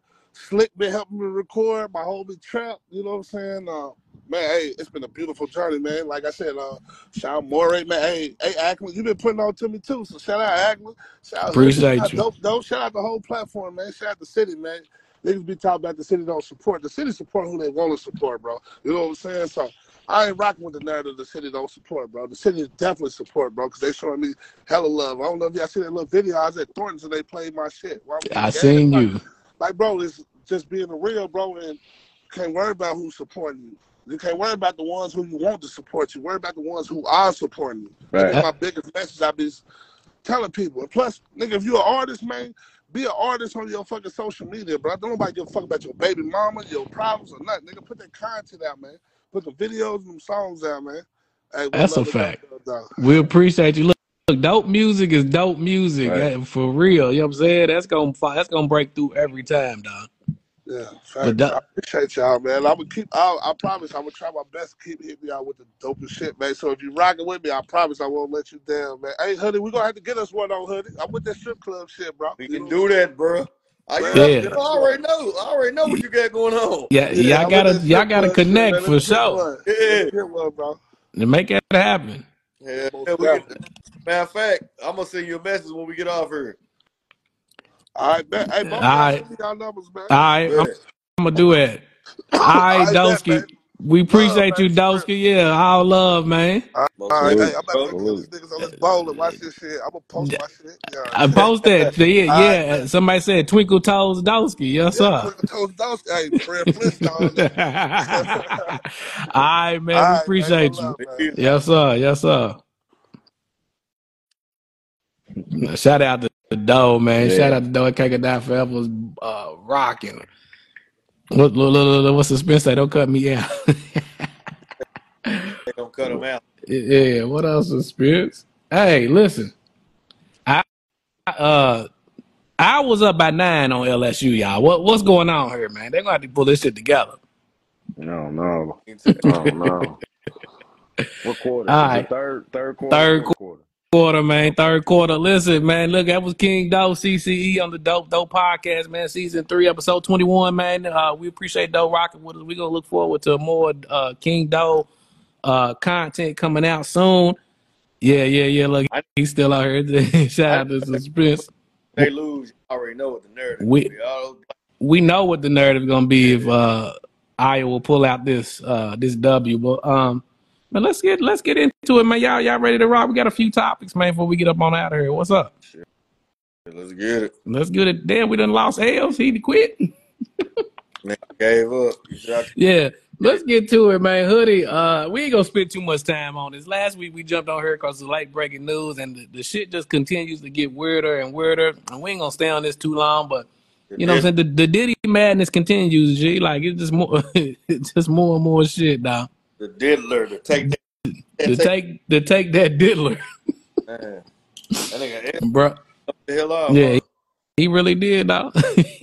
[SPEAKER 6] Slick been helping me record. My homie Trap, you know what I'm saying? Man, hey, it's been a beautiful journey, man. Like I said, shout out Moray, man. Hey, Ackman, you been putting on to me too. So shout out Ackman.
[SPEAKER 3] Appreciate you.
[SPEAKER 6] Dope. Shout out the whole platform, man. Shout out the city, man. niggas be talking about the city don't support. The city support who they want to support, bro. You know what I'm saying? So I ain't rocking with the narrative the city don't support, bro. The city definitely support, bro, because they showing me hella love. I don't know if y'all see that little video. I was at Thornton's and they played my shit. Well,
[SPEAKER 3] I seen
[SPEAKER 6] like,
[SPEAKER 3] you.
[SPEAKER 6] Like, bro, it's just being real, bro, and can't worry about who's supporting you. You can't worry about the ones who you want to support you. Worry about the ones who are supporting you.
[SPEAKER 5] Right.
[SPEAKER 6] That's my biggest message I be telling people. And plus, nigga, if you're an artist, man, be an artist on your fucking social media, bro. Don't nobody give a fuck about your baby mama, your problems, or nothing. Nigga, put that content out, man. Put the videos and them songs out, man. Hey,
[SPEAKER 3] That's a fact. We appreciate you. Look, dope music is dope music,
[SPEAKER 5] Right.
[SPEAKER 3] for real. You know what I'm saying? That's gonna break through every time, dog.
[SPEAKER 6] Yeah,
[SPEAKER 3] But
[SPEAKER 6] facts. I appreciate y'all, man. I promise I'm gonna try my best to keep hitting y'all with the dopest shit, man. So if you rocking with me, I promise I won't let you down, man. Hey, Hoodie, we gonna have to get us one on, Hoodie. I'm with that strip club shit, bro.
[SPEAKER 4] We can do that, bro. I already know what you got going on.
[SPEAKER 3] Yeah, y'all gotta connect shit, for sure.
[SPEAKER 6] Yeah, get one, bro.
[SPEAKER 3] To make it happen.
[SPEAKER 4] Yeah, matter of fact, I'm gonna send you a message when we get off here.
[SPEAKER 6] All right, man. Hey, both send me y'all numbers, man.
[SPEAKER 3] All right, I'm gonna do it. All right, Dosky. We appreciate you, Dosky. Yeah, all love, man.
[SPEAKER 6] All right, hey, I'm about to look at these niggas on this bowl and watch this shit. I'm gonna post my shit. Yeah.
[SPEAKER 3] I post that. Yeah. Right, somebody said Twinkle Toes Dosky. Yes, sir.
[SPEAKER 6] Twinkle Toes Dosky. Hey, Fred Flintstone.
[SPEAKER 3] All right, man. We appreciate you. Man. Yes, sir. Yes, sir. Shout out to the Doe, man. Yeah. Shout out to Doe. Can't get down forever was rocking. What suspense say? Don't cut me out.
[SPEAKER 4] They don't cut them out.
[SPEAKER 3] Yeah. What else suspense? Hey, listen. I was up by 9 on LSU, y'all. What's going on here, man? They're gonna have to pull this shit together.
[SPEAKER 5] No. What quarter? All right. Third quarter.
[SPEAKER 3] Quarter, man. Third quarter. Listen, man. Look, that was King Doe, CCE on the Dope Podcast, man. Season 3, episode 21, man. We appreciate Doe rocking with us. We're gonna look forward to more King Doe content coming out soon. Yeah. Look, he's still out here. Shout out to Suspense.
[SPEAKER 4] They lose. You already know what the narrative
[SPEAKER 3] will be. We know what the narrative is gonna be if Iowa pull out this W. But let's get into it, man. Y'all ready to rock? We got a few topics, man, before we get up on out of here. What's up?
[SPEAKER 4] Sure. Let's get it.
[SPEAKER 3] Let's get it. Damn, we done lost Hales. He quit.
[SPEAKER 4] Man, gave up.
[SPEAKER 3] Yeah. Let's get to it, man. Hoodie, we ain't gonna spend too much time on this. Last week we jumped on here because of late breaking news, and the shit just continues to get weirder and weirder. And we ain't gonna stay on this too long, but you know what I'm saying? The Diddy madness continues, G. Like it's just more and more shit, dog.
[SPEAKER 4] The diddler to take
[SPEAKER 3] that diddler.
[SPEAKER 4] Man, that nigga,
[SPEAKER 3] bro.
[SPEAKER 4] The hell off,
[SPEAKER 3] yeah, he really did, dog.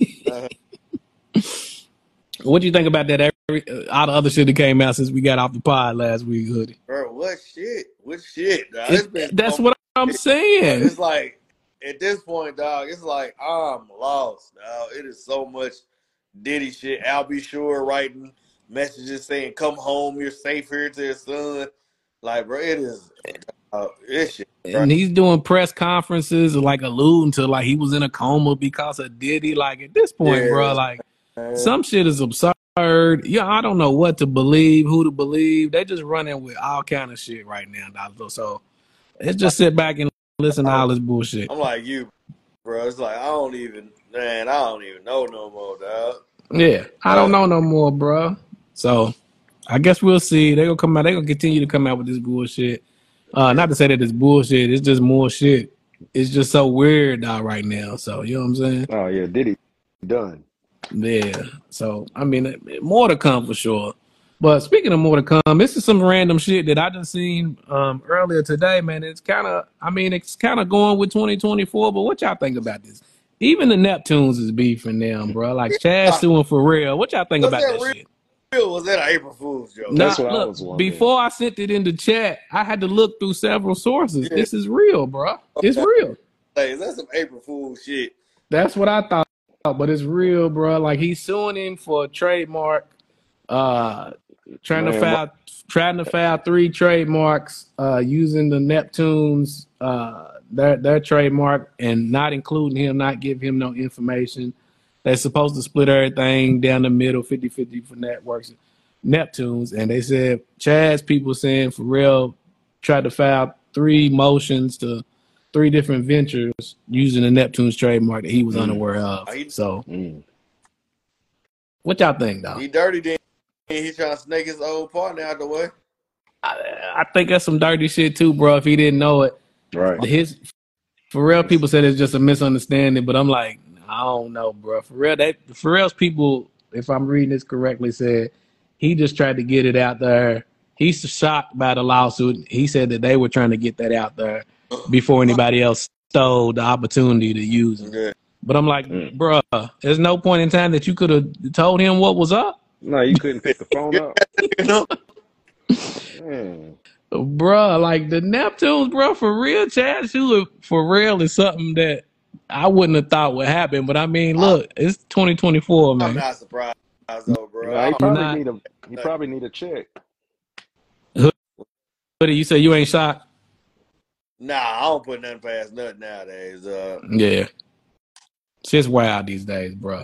[SPEAKER 3] What do you think about that? All the other shit that came out since we got off the pod last week, Hoodie.
[SPEAKER 4] Bro, what shit? Dog?
[SPEAKER 3] That's what I'm saying.
[SPEAKER 4] It's like at this point, dog. It's like I'm lost, dog. It is so much Diddy shit. I'll be sure writing messages saying, "Come home, you're safe here," to his son. Like, bro, it is this shit. Bro.
[SPEAKER 3] And he's doing press conferences, like alluding to like he was in a coma because of Diddy. Like at this point, bro, like some shit is absurd. Yeah, I don't know what to believe, who to believe. They just running with all kind of shit right now, dog. So let's just sit back and listen to all this bullshit.
[SPEAKER 4] I'm like you, bro. It's like I don't even know no more, dog.
[SPEAKER 3] Yeah, I don't know no more, bro. So I guess we'll see. They're gonna continue to come out with this bullshit. Not to say that it's bullshit, it's just more shit. It's just so weird out right now. So you know what I'm saying?
[SPEAKER 5] Oh yeah, Diddy done.
[SPEAKER 3] Yeah. So I mean, more to come for sure. But speaking of more to come, this is some random shit that I just seen earlier today, man. It's kind of going with 2024. But what y'all think about this? Even the Neptunes is beefing them, bro. Like Chad suing for real. What y'all think about that shit?
[SPEAKER 4] Was that an April Fool's joke?
[SPEAKER 3] That's what I was wondering. Before I sent it in the chat, I had to look through several sources. Yeah. This is real, bro. It's real.
[SPEAKER 4] Hey, that's some April Fool's shit.
[SPEAKER 3] That's what I thought, but it's real, bro. Like he's suing him for a trademark, trying to file 3 trademarks using the Neptunes, their trademark, and not including him, not give him no information. They're supposed to split everything down the middle, 50-50 for networks, Neptunes. And they said Chad's people saying Pharrell tried to file 3 motions to 3 different ventures using the Neptunes trademark that he was unaware of. So, what y'all think, though?
[SPEAKER 4] He dirty then. He trying to snake his old partner out the way.
[SPEAKER 3] I think that's some dirty shit too, bro. If he didn't know it,
[SPEAKER 5] Right.
[SPEAKER 3] his Pharrell people said it's just a misunderstanding, but I'm like, I don't know, bro. Pharrell's people, if I'm reading this correctly, said he just tried to get it out there. He's shocked by the lawsuit. He said that they were trying to get that out there before anybody else stole the opportunity to use it.
[SPEAKER 4] Yeah.
[SPEAKER 3] But I'm like, bro, there's no point in time that you could have told him what was up.
[SPEAKER 5] No, you couldn't pick the phone up.
[SPEAKER 4] You know?
[SPEAKER 5] Man.
[SPEAKER 3] Bruh, like the Neptunes, bro, for real, Chad Schuler for real is something that I wouldn't have thought would happen. But I mean, look, it's 2024, man.
[SPEAKER 4] I'm not surprised though, bro.
[SPEAKER 5] No, he probably need a check.
[SPEAKER 3] Hoodie, you say you ain't shocked?
[SPEAKER 4] Nah, I don't put nothing past nothing nowadays.
[SPEAKER 3] Yeah. Shit's wild these days, bro.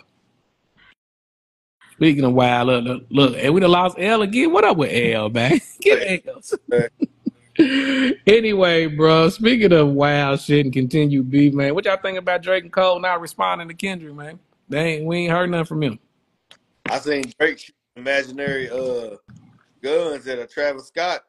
[SPEAKER 3] Speaking of wild, look, and we done lost L again. What up with L, man? Get L's. Anyway, bro, speaking of wild shit and continued beef, man, what y'all think about Drake and Cole not responding to Kendrick, man? We ain't heard nothing from him.
[SPEAKER 4] I seen Drake shoot imaginary guns at a Travis Scott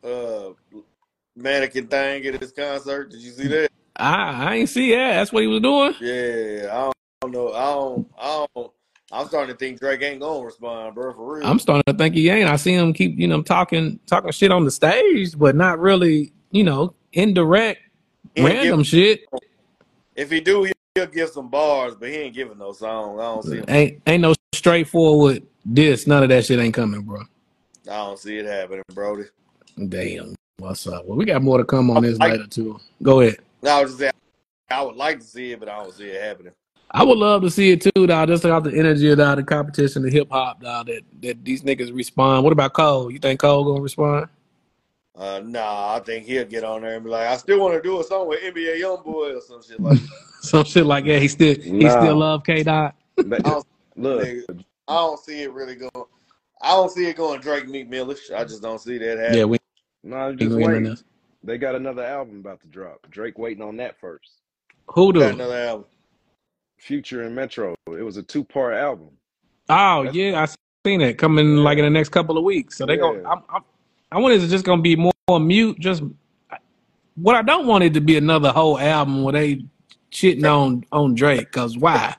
[SPEAKER 4] mannequin thing at his concert. Did you see that?
[SPEAKER 3] I ain't see that. That's what he was doing.
[SPEAKER 4] Yeah, I don't know. I'm starting to think Drake ain't gonna respond, bro, for real.
[SPEAKER 3] I'm starting to think he ain't. I see him keep, talking shit on the stage, but not really, indirect, random shit.
[SPEAKER 4] If he do, he'll give some bars, but he ain't giving no songs. I don't see him.
[SPEAKER 3] Ain't no straightforward diss. None of that shit ain't coming, bro.
[SPEAKER 4] I don't see it happening, Brody.
[SPEAKER 3] Damn. What's up? Well, we got more to come on this later, too. Go ahead.
[SPEAKER 4] I was just saying, I would like to see it, but I don't see it happening.
[SPEAKER 3] I would love to see it too, dog. Just about the energy of the competition, the hip hop, dog. That these niggas respond. What about Cole? You think Cole gonna respond?
[SPEAKER 4] Nah, I think he'll get on there and be like, I still want to do a song with NBA YoungBoy or some shit like that.
[SPEAKER 3] Some shit like that. He still love K Dot.
[SPEAKER 5] Look,
[SPEAKER 4] I don't see it really going. I don't see it going Drake Meek Millish. I just don't see that happening.
[SPEAKER 3] Yeah,
[SPEAKER 5] just wait. They got another album about to drop. Drake waiting on that first.
[SPEAKER 3] Who do?
[SPEAKER 4] Got another album.
[SPEAKER 5] Future and Metro. It was a 2-part album.
[SPEAKER 3] Oh, yeah, I seen it coming like in the next couple of weeks. So they I wonder is it just gonna be more mute? Just what I don't want it to be another whole album where they shitting on Drake. Cause why?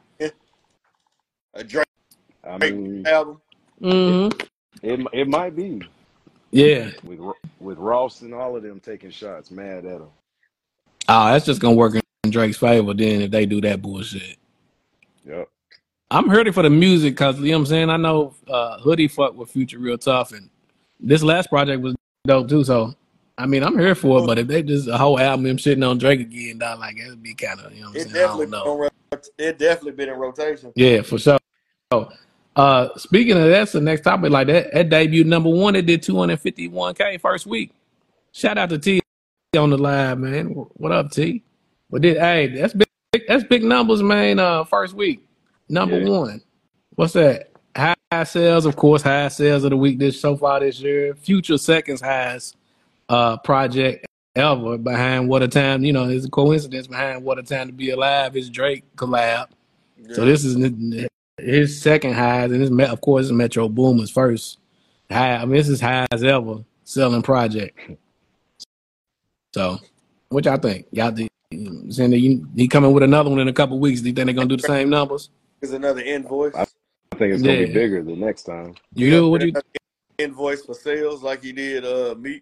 [SPEAKER 4] A Drake album.
[SPEAKER 3] Mm-hmm.
[SPEAKER 5] It might be.
[SPEAKER 3] Yeah.
[SPEAKER 5] With Ross and all of them taking shots, mad at him.
[SPEAKER 3] Oh, that's just gonna work in Drake's favor then if they do that bullshit.
[SPEAKER 5] Yep.
[SPEAKER 3] I'm ready for the music because, you know what I'm saying? I know Hoodie fucked with Future real tough, and this last project was dope too. So, I mean, I'm here for it, but if they just a whole album him shitting on Drake again, like, it would be kind of, you know what I'm saying? I don't know.
[SPEAKER 4] It definitely been in rotation.
[SPEAKER 3] Yeah, for sure. Speaking of that's the next topic, like that debuted #1, it did 251K first week. Shout out to T on the live, man. What up, T? But that's big numbers, man. First week, #1. What's that? High sales, of course. High sales of the week so far this year. Future second highest project ever behind What a Time. It's a coincidence behind What a Time to Be Alive. It's Drake collab. Yeah. So this is his second highest, and of course, Metro Boomin's first high. I mean, this is highest ever selling project. So, what y'all think? Y'all saying that he coming with another one in a couple weeks? Do you think they're gonna do the same numbers?
[SPEAKER 4] Is another invoice?
[SPEAKER 5] I think it's gonna be bigger the next time.
[SPEAKER 3] You do what you
[SPEAKER 4] invoice for sales like he did Meek?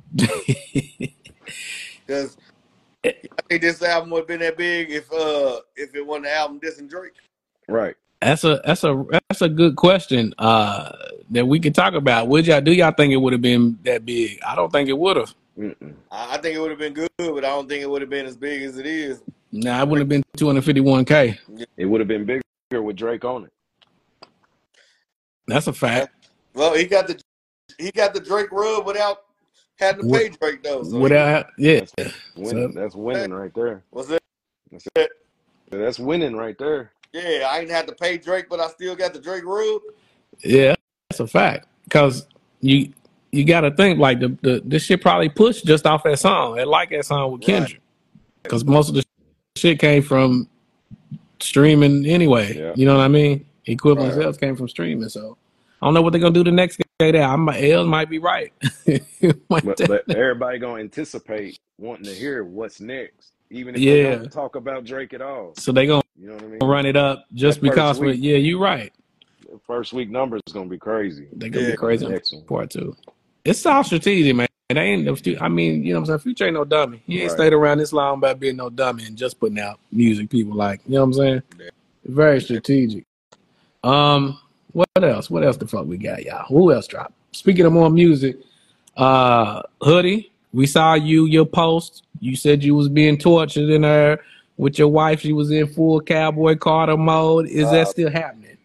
[SPEAKER 4] Because I think this album would have been that big if it wasn't an album dissing Drake.
[SPEAKER 5] Right.
[SPEAKER 3] That's a good question that we could talk about. Do y'all think it would have been that big? I don't think it would have.
[SPEAKER 4] I think it would have been good, but I don't think it would have been as big as it is.
[SPEAKER 3] Nah, it wouldn't have been 251K.
[SPEAKER 5] It would have been bigger with Drake on it.
[SPEAKER 3] That's a fact.
[SPEAKER 4] Well, he got the Drake rub without having to pay Drake though. So
[SPEAKER 5] that's winning right there.
[SPEAKER 4] What's that?
[SPEAKER 5] That's winning right there.
[SPEAKER 4] Yeah, I ain't had to pay Drake, but I still got the Drake rub.
[SPEAKER 3] Yeah, that's a fact. Because you got to think like this shit probably pushed just off that song. I like that song with
[SPEAKER 4] Right.
[SPEAKER 3] Kendrick because most of the shit came from streaming anyway.
[SPEAKER 5] Yeah.
[SPEAKER 3] You know what I mean? Equivalent
[SPEAKER 4] Right.
[SPEAKER 3] sales came from streaming. So I don't know what they're gonna do the next day. There, Els might be right.
[SPEAKER 5] But everybody gonna anticipate wanting to hear what's next, even if they
[SPEAKER 3] Yeah.
[SPEAKER 5] don't talk about Drake at all.
[SPEAKER 3] So they gonna
[SPEAKER 5] You know what I mean?
[SPEAKER 3] run it up just
[SPEAKER 5] That first
[SPEAKER 3] because.
[SPEAKER 5] week.
[SPEAKER 3] Yeah, you're right.
[SPEAKER 5] The first week numbers is gonna be crazy.
[SPEAKER 3] They're gonna be
[SPEAKER 4] Yeah.
[SPEAKER 3] crazy
[SPEAKER 5] The
[SPEAKER 3] on
[SPEAKER 5] next one.
[SPEAKER 3] part two. It's all strategic, man. They ain't. I mean, you know what I'm saying? Future ain't no dummy. He ain't
[SPEAKER 5] Right.
[SPEAKER 3] stayed around this long about being no dummy and just putting out music people like. You know what I'm saying?
[SPEAKER 4] Yeah.
[SPEAKER 3] Very strategic. What else? What else the fuck we got, y'all? Who else dropped? Speaking of more music, Hoodie, we saw your post. You said you was being tortured in there with your wife. She was in full Cowboy Carter mode. Is that still happening?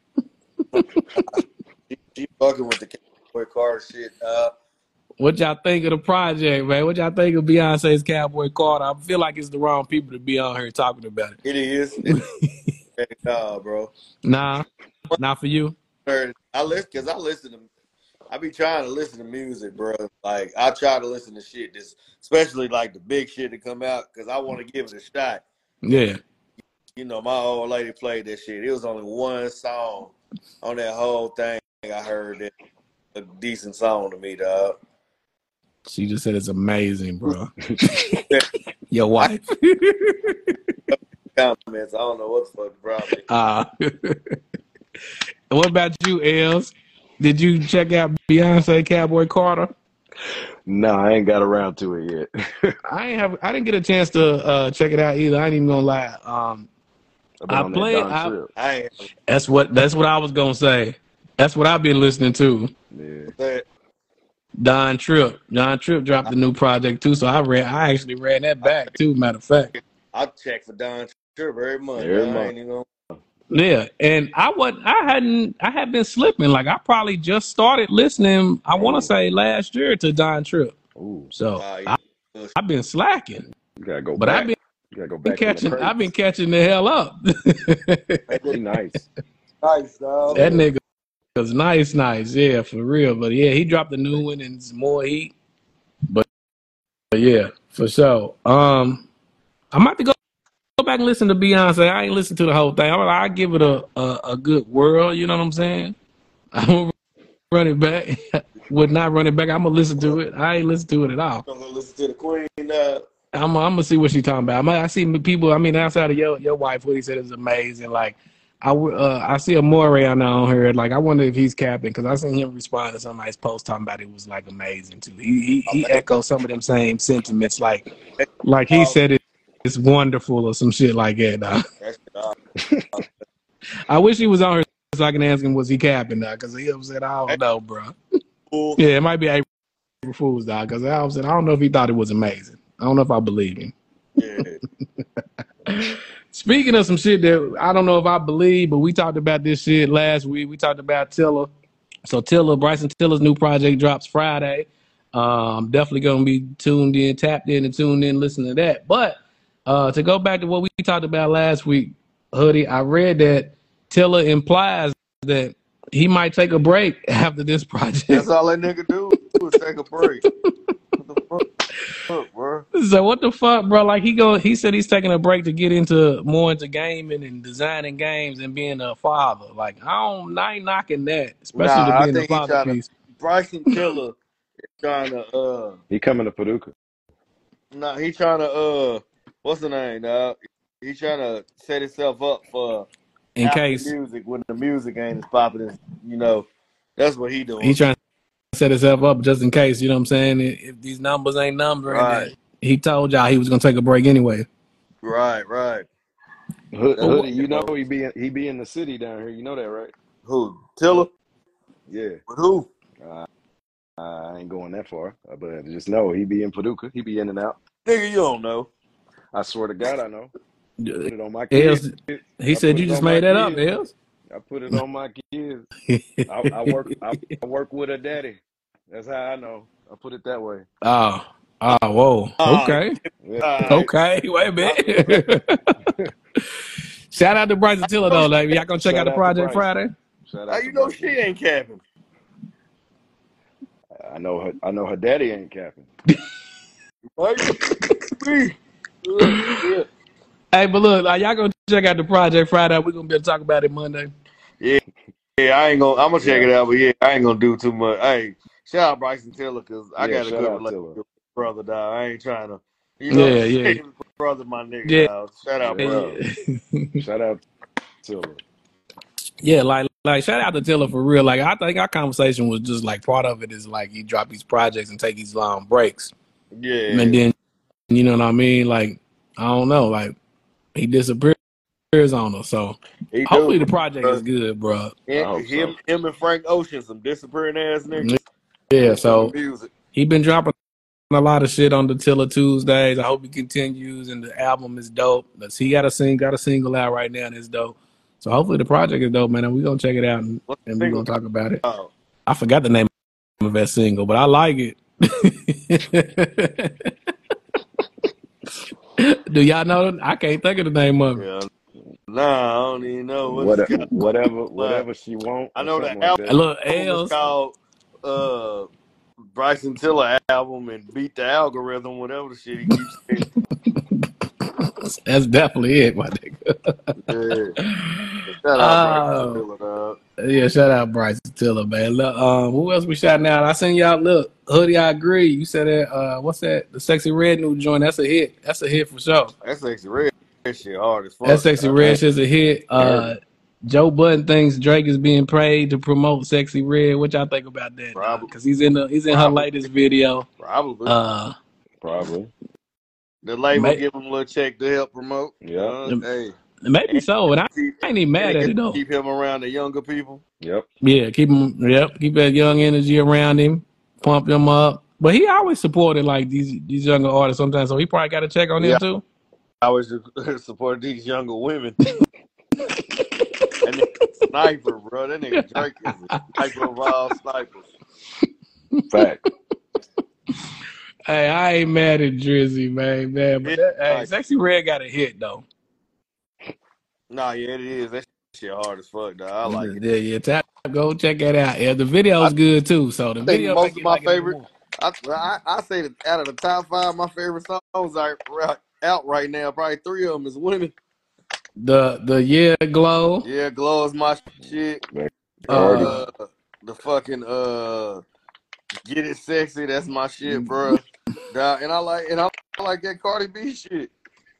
[SPEAKER 4] She fucking with the Cowboy Carter shit.
[SPEAKER 3] What y'all think of the project, man? What y'all think of Beyonce's Cowboy Carter? I feel like it's the wrong people to be on here talking about it.
[SPEAKER 4] It is. Nah, bro.
[SPEAKER 3] Nah, not for you.
[SPEAKER 4] I listen to. I be trying to listen to music, bro. Like I try to listen to shit that's, especially like the big shit that come out, because I want to give it a shot.
[SPEAKER 3] Yeah.
[SPEAKER 4] You know, my old lady played that shit. It was only one song on that whole thing I heard that a decent song to me, dog.
[SPEAKER 3] She just said it's amazing, bro. Your wife.
[SPEAKER 4] Comments. I don't know what the fuck the problem is.
[SPEAKER 3] What about you, Els? Did you check out Beyonce Cowboy Carter?
[SPEAKER 5] No, I ain't got around to it yet.
[SPEAKER 3] I didn't get a chance to check it out either. I ain't even gonna lie.
[SPEAKER 5] I've been on that Don Trip.
[SPEAKER 4] I ain't.
[SPEAKER 3] That's what I was gonna say. That's what I've been listening to.
[SPEAKER 5] Yeah.
[SPEAKER 3] Don Trip. Don Trip dropped a new project too, so I actually ran that back too, matter of fact.
[SPEAKER 4] I check for Don Trip very much.
[SPEAKER 5] Every
[SPEAKER 4] I
[SPEAKER 5] month.
[SPEAKER 4] ain't even.
[SPEAKER 3] Yeah, and I had been slipping. Like I probably just started listening. I want to say last year to Don Trip.
[SPEAKER 5] Ooh.
[SPEAKER 3] So
[SPEAKER 4] Yeah.
[SPEAKER 3] I've been slacking.
[SPEAKER 5] You gotta go
[SPEAKER 3] But
[SPEAKER 5] back.
[SPEAKER 3] you
[SPEAKER 5] gotta go back.
[SPEAKER 3] I've been catching the hell up.
[SPEAKER 5] He nice.
[SPEAKER 4] Nice, dog.
[SPEAKER 3] That nigga was nice, yeah, for real. But yeah, he dropped a new one and some more heat. But yeah, for sure. I'm about to go back and listen to Beyonce. I ain't listened to the whole thing. I give it a good whirl. You know what I'm saying? I'm gonna run it back. Would not run it back. I'm gonna listen to it. I ain't listen to it at all.
[SPEAKER 4] I'm gonna listen to the Queen.
[SPEAKER 3] I'm gonna see what she talking about. I see people. I mean, outside of your wife, what he said is amazing. Like, I see a Moray on here. Like, I wonder if he's capping because I seen him respond to somebody's post talking about it was like amazing too. He echoed some of them same sentiments. Like he said it's wonderful or some shit like that. I wish he was on here so I can ask him was he capping now because he said I don't know, bro. Yeah, it might be April Fool's, dog. Because I don't know if he thought it was amazing. I don't know if I believe him.
[SPEAKER 4] Yeah.
[SPEAKER 3] Speaking of some shit that I don't know if I believe, but we talked about this shit last week. We talked about Tiller. So Bryson Tiller's new project drops Friday. I'm definitely going to be tapped in and tuned in, listening to that. But to go back to what we talked about last week, Hoodie, I read that Tiller implies that he might take a break after this project.
[SPEAKER 4] That's all that nigga do is take a break. What the fuck, bro?
[SPEAKER 3] So what the fuck, bro? Like he said he's taking a break to get more into gaming and designing games and being a father. Like I ain't knocking that, especially to being a father piece.
[SPEAKER 4] Bryson Tiller is trying to
[SPEAKER 5] He coming to Paducah.
[SPEAKER 4] No, he trying to what's the name, dog? He trying to set himself up for
[SPEAKER 3] in case
[SPEAKER 4] music when the music ain't as popular. You know, that's what he doing.
[SPEAKER 3] He trying to set himself up just in case. You know what I'm saying? If these numbers ain't numbering,
[SPEAKER 4] right.
[SPEAKER 3] He told y'all he was gonna take a break anyway.
[SPEAKER 4] Right.
[SPEAKER 5] Hoodie, you know he be in the city down here. You know that, right?
[SPEAKER 4] Who? Tiller?
[SPEAKER 5] Yeah.
[SPEAKER 4] With who?
[SPEAKER 5] I ain't going that far, but just know he be in Paducah. He be in and out.
[SPEAKER 4] Nigga, you don't know.
[SPEAKER 5] I swear to God, I know. I put it on my
[SPEAKER 3] kids.
[SPEAKER 5] kids.
[SPEAKER 3] He said you just made that up, Els.
[SPEAKER 5] I put it on my kids. I work with a daddy. That's how I know. I put it that way.
[SPEAKER 3] Whoa. Okay.
[SPEAKER 5] Yeah.
[SPEAKER 3] Okay. Wait a minute. Shout out to Bryson Tiller though. Like, y'all gonna check out
[SPEAKER 5] Shout
[SPEAKER 3] the
[SPEAKER 5] out to
[SPEAKER 3] project
[SPEAKER 5] Bryson.
[SPEAKER 3] Friday?
[SPEAKER 5] Shout
[SPEAKER 4] How
[SPEAKER 5] out
[SPEAKER 4] you
[SPEAKER 5] to
[SPEAKER 4] know
[SPEAKER 5] Bryson.
[SPEAKER 4] she ain't capping?
[SPEAKER 5] I know her daddy ain't capping.
[SPEAKER 4] Why you yeah.
[SPEAKER 3] Hey, but look, y'all gonna check out the project Friday. We're gonna be able to talk about it Monday.
[SPEAKER 4] Yeah, I'm gonna check
[SPEAKER 5] Yeah.
[SPEAKER 4] it out, but yeah, I ain't gonna do too much. Hey, shout out Bryson Tiller, cause I
[SPEAKER 5] Yeah,
[SPEAKER 4] got a
[SPEAKER 5] shout
[SPEAKER 4] good
[SPEAKER 5] out
[SPEAKER 4] relationship
[SPEAKER 5] Tiller.
[SPEAKER 4] with my brother, dog. I ain't trying to, you know,
[SPEAKER 3] Yeah.
[SPEAKER 4] brother, my nigga,
[SPEAKER 3] Yeah.
[SPEAKER 4] dog. Shout out, brother.
[SPEAKER 5] Yeah. Shout out Tiller.
[SPEAKER 3] Yeah, like shout out to Tiller for real. Like I think our conversation was just like part of it is like he drop these projects and take these long breaks.
[SPEAKER 4] Yeah,
[SPEAKER 3] And then you know what I mean? Like, I don't know, like he disappears on us. So
[SPEAKER 4] he
[SPEAKER 3] hopefully
[SPEAKER 4] do,
[SPEAKER 3] the project
[SPEAKER 4] bro.
[SPEAKER 3] is good, bro.
[SPEAKER 5] I hope
[SPEAKER 4] Him
[SPEAKER 5] so.
[SPEAKER 4] and Frank Ocean, some disappearing ass niggas.
[SPEAKER 3] Yeah,
[SPEAKER 4] Listen to
[SPEAKER 3] so
[SPEAKER 4] music.
[SPEAKER 3] he been dropping a lot of shit on the Tiller Tuesdays. I hope he continues, and the album is dope. He got a single out right now, and it's dope. So hopefully the project is dope, man. And we gonna check it out and
[SPEAKER 4] What's the
[SPEAKER 3] we
[SPEAKER 4] single
[SPEAKER 3] gonna talk about it.
[SPEAKER 4] called?
[SPEAKER 3] I forgot the name of that single, but I like it. Do y'all know? I can't think of the name of it.
[SPEAKER 4] Yeah, nah, I don't even know what it's called.
[SPEAKER 5] Whatever she want
[SPEAKER 4] I
[SPEAKER 5] or
[SPEAKER 4] know
[SPEAKER 5] something
[SPEAKER 4] the
[SPEAKER 5] like that.
[SPEAKER 3] Look,
[SPEAKER 4] album is
[SPEAKER 3] Els.
[SPEAKER 4] called Bryson Tiller album and Beat the Algorithm, whatever the shit he keeps saying.
[SPEAKER 3] That's definitely it, my nigga.
[SPEAKER 4] Yeah. Shout out Bryson Tiller, dog.
[SPEAKER 3] Yeah, shout out Bryson Tiller, man. Look, who else we shouting out? I seen y'all. Look, Hoodie, I agree. You said that. What's that? The Sexy Red new joint. That's a hit. That's a hit for sure.
[SPEAKER 4] That's actually red. That shit hard as fuck.
[SPEAKER 3] That Sexy Red shit's a hit. Joe Budden thinks Drake is being paid to promote Sexy Red. What y'all think about that?
[SPEAKER 4] Probably.
[SPEAKER 3] Because he's in her latest video.
[SPEAKER 4] Probably.
[SPEAKER 5] Probably.
[SPEAKER 4] The label give him a little check to help promote.
[SPEAKER 5] Yeah.
[SPEAKER 4] Hey.
[SPEAKER 3] Maybe so, and I ain't even mad at it though.
[SPEAKER 4] Keep him around the younger people.
[SPEAKER 5] Yep.
[SPEAKER 3] Yeah, keep that young energy around him, pump him up. But he always supported like these younger artists sometimes, so he probably got to check on them too.
[SPEAKER 4] I always support these younger women. That nigga sniper, bro. That nigga Drake is a sniper of all snipers.
[SPEAKER 5] Fact.
[SPEAKER 3] Hey, I ain't mad at Drizzy, man. But Sexy Red got a hit though.
[SPEAKER 4] Nah, yeah, it is. That shit hard as fuck, dog. I like it.
[SPEAKER 3] Yeah. Go check that out. Yeah, the video's good too. So the video
[SPEAKER 4] most of my
[SPEAKER 3] like
[SPEAKER 4] favorite. I say that out of the top 5, my favorite songs are out right now. Probably 3 of them is women.
[SPEAKER 3] The Yeah Glow.
[SPEAKER 4] Yeah, Glow is my shit. The fucking Get It Sexy, that's my shit, bro. And I like that Cardi B shit.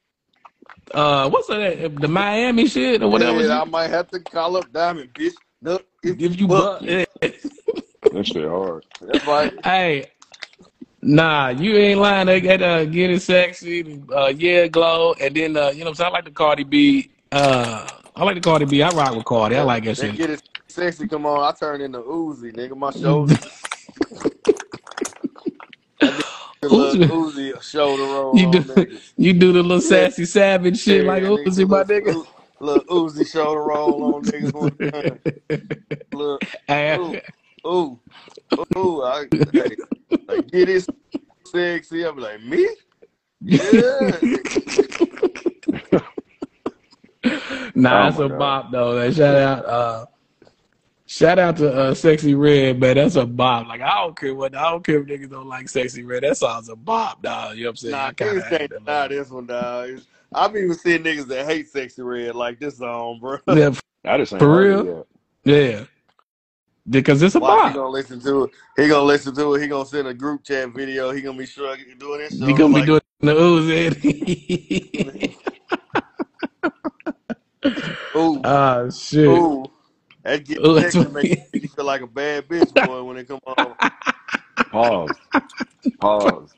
[SPEAKER 3] What's that? The Miami shit or whatever.
[SPEAKER 4] Yeah, I might have to call up Diamond, bitch. Look,
[SPEAKER 3] if you buck.
[SPEAKER 5] That shit hard.
[SPEAKER 4] That's right.
[SPEAKER 3] Hey, nah, you ain't lying. They got Get It Sexy, Yeah Glow, and then you know what I'm saying? I like the Cardi B. I like the Cardi B. I rock with Cardi. I like that shit.
[SPEAKER 4] Get It Sexy, come on. I turn into Uzi, nigga. My shoulders. Uzi shoulder roll.
[SPEAKER 3] You do the little sassy savage shit like Uzi, my nigga.
[SPEAKER 4] Little Uzi shoulder roll on niggas one time. Look, I Get It Sexy. I'm like, me? Yeah.
[SPEAKER 3] Nah, that's a bop though. Man. Shout out to Sexy Red, man. That's a bop. Like I don't care if niggas don't like Sexy Red. That song's a bop, dog. You know what I'm saying?
[SPEAKER 4] Nah, niggas can't deny this one, dog. I've even seen niggas that hate Sexy Red like this song, bro.
[SPEAKER 3] Yeah,
[SPEAKER 5] I just ain't
[SPEAKER 3] for real. Yeah, because it's a bop.
[SPEAKER 4] He gonna listen to it. He gonna send a group chat video. He gonna be struggling doing this.
[SPEAKER 3] He gonna be doing the Uzi.
[SPEAKER 4] Ooh.
[SPEAKER 3] Shit.
[SPEAKER 4] Ooh. That Sexy make you feel like a bad bitch, boy, when it come on.
[SPEAKER 5] Pause.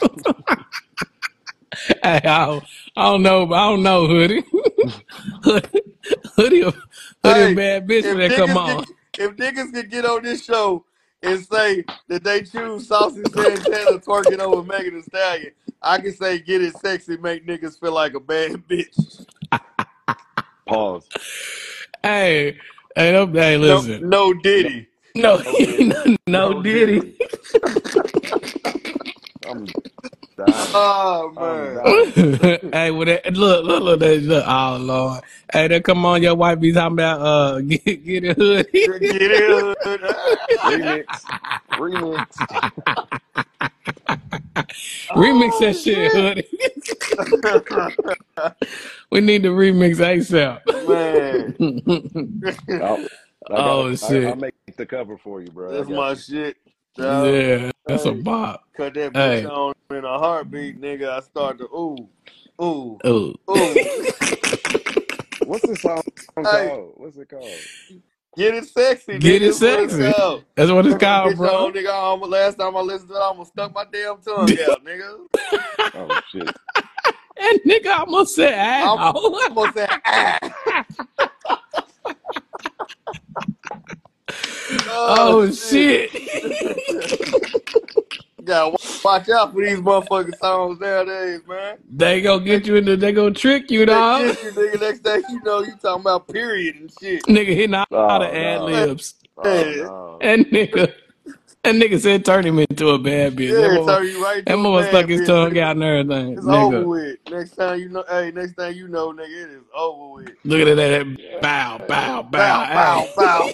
[SPEAKER 3] Hey, I don't know, Hoodie. Hoodie a bad bitch when they come on.
[SPEAKER 4] If niggas can get on this show and say that they choose Saucy Santana twerking over Megan Thee Stallion, I can say Get It Sexy make niggas feel like a bad bitch.
[SPEAKER 5] Pause.
[SPEAKER 3] Hey, listen.
[SPEAKER 4] No Diddy.
[SPEAKER 3] No Diddy.
[SPEAKER 4] Oh
[SPEAKER 5] I'm
[SPEAKER 4] man.
[SPEAKER 5] dying.
[SPEAKER 3] Hey, with that, look, oh Lord. Hey, they come on, your wife be talking about get it hood.
[SPEAKER 4] Get it.
[SPEAKER 5] Remix.
[SPEAKER 3] Remix that
[SPEAKER 4] Oh
[SPEAKER 3] shit,
[SPEAKER 4] shit.
[SPEAKER 3] hood. We need to remix ASAP.
[SPEAKER 4] Man.
[SPEAKER 3] Oh
[SPEAKER 5] I'll
[SPEAKER 3] shit.
[SPEAKER 5] make the cover for you, bro. I
[SPEAKER 4] That's
[SPEAKER 5] got
[SPEAKER 4] my
[SPEAKER 5] you.
[SPEAKER 4] shit.
[SPEAKER 3] Yeah, that's a
[SPEAKER 4] Hey,
[SPEAKER 3] bop.
[SPEAKER 4] cut that bitch
[SPEAKER 3] Hey.
[SPEAKER 4] on in a heartbeat, nigga. I start to ooh.
[SPEAKER 3] Oh.
[SPEAKER 5] What's the song
[SPEAKER 4] Hey,
[SPEAKER 5] called? What's it called?
[SPEAKER 4] get it sexy,
[SPEAKER 3] Get
[SPEAKER 4] nigga.
[SPEAKER 3] it
[SPEAKER 4] That's what it's
[SPEAKER 3] sexy.
[SPEAKER 4] called.
[SPEAKER 3] That's what it's
[SPEAKER 4] Cut that
[SPEAKER 3] called,
[SPEAKER 4] bitch
[SPEAKER 3] bro.
[SPEAKER 4] on, nigga. Last time I listened to it, I almost stuck my damn tongue out, nigga.
[SPEAKER 5] Oh shit.
[SPEAKER 3] And nigga almost said
[SPEAKER 4] I'm
[SPEAKER 3] ow.
[SPEAKER 4] almost saying, ah.
[SPEAKER 3] Oh shit.
[SPEAKER 4] Gotta watch out for these motherfucking songs nowadays, man.
[SPEAKER 3] They gonna get you into, they gonna trick you,
[SPEAKER 4] They
[SPEAKER 3] dog.
[SPEAKER 4] get you, nigga. Next thing you know, you talking about period and shit.
[SPEAKER 3] Nigga hitting all the
[SPEAKER 5] Oh
[SPEAKER 3] ad
[SPEAKER 5] no.
[SPEAKER 3] libs.
[SPEAKER 5] Oh
[SPEAKER 4] Man,
[SPEAKER 5] no.
[SPEAKER 3] And nigga said turn him into a bad bitch.
[SPEAKER 4] yeah, turn you right
[SPEAKER 3] That
[SPEAKER 4] to a
[SPEAKER 3] mother stuck
[SPEAKER 4] bad
[SPEAKER 3] his
[SPEAKER 4] bitch,
[SPEAKER 3] tongue
[SPEAKER 4] nigga.
[SPEAKER 3] out and everything.
[SPEAKER 4] It's over
[SPEAKER 3] Nigga.
[SPEAKER 4] with. Next thing you know, nigga, it is over with.
[SPEAKER 3] Look at that. Bow.
[SPEAKER 4] Bow,
[SPEAKER 3] Hey.
[SPEAKER 4] bow, bow.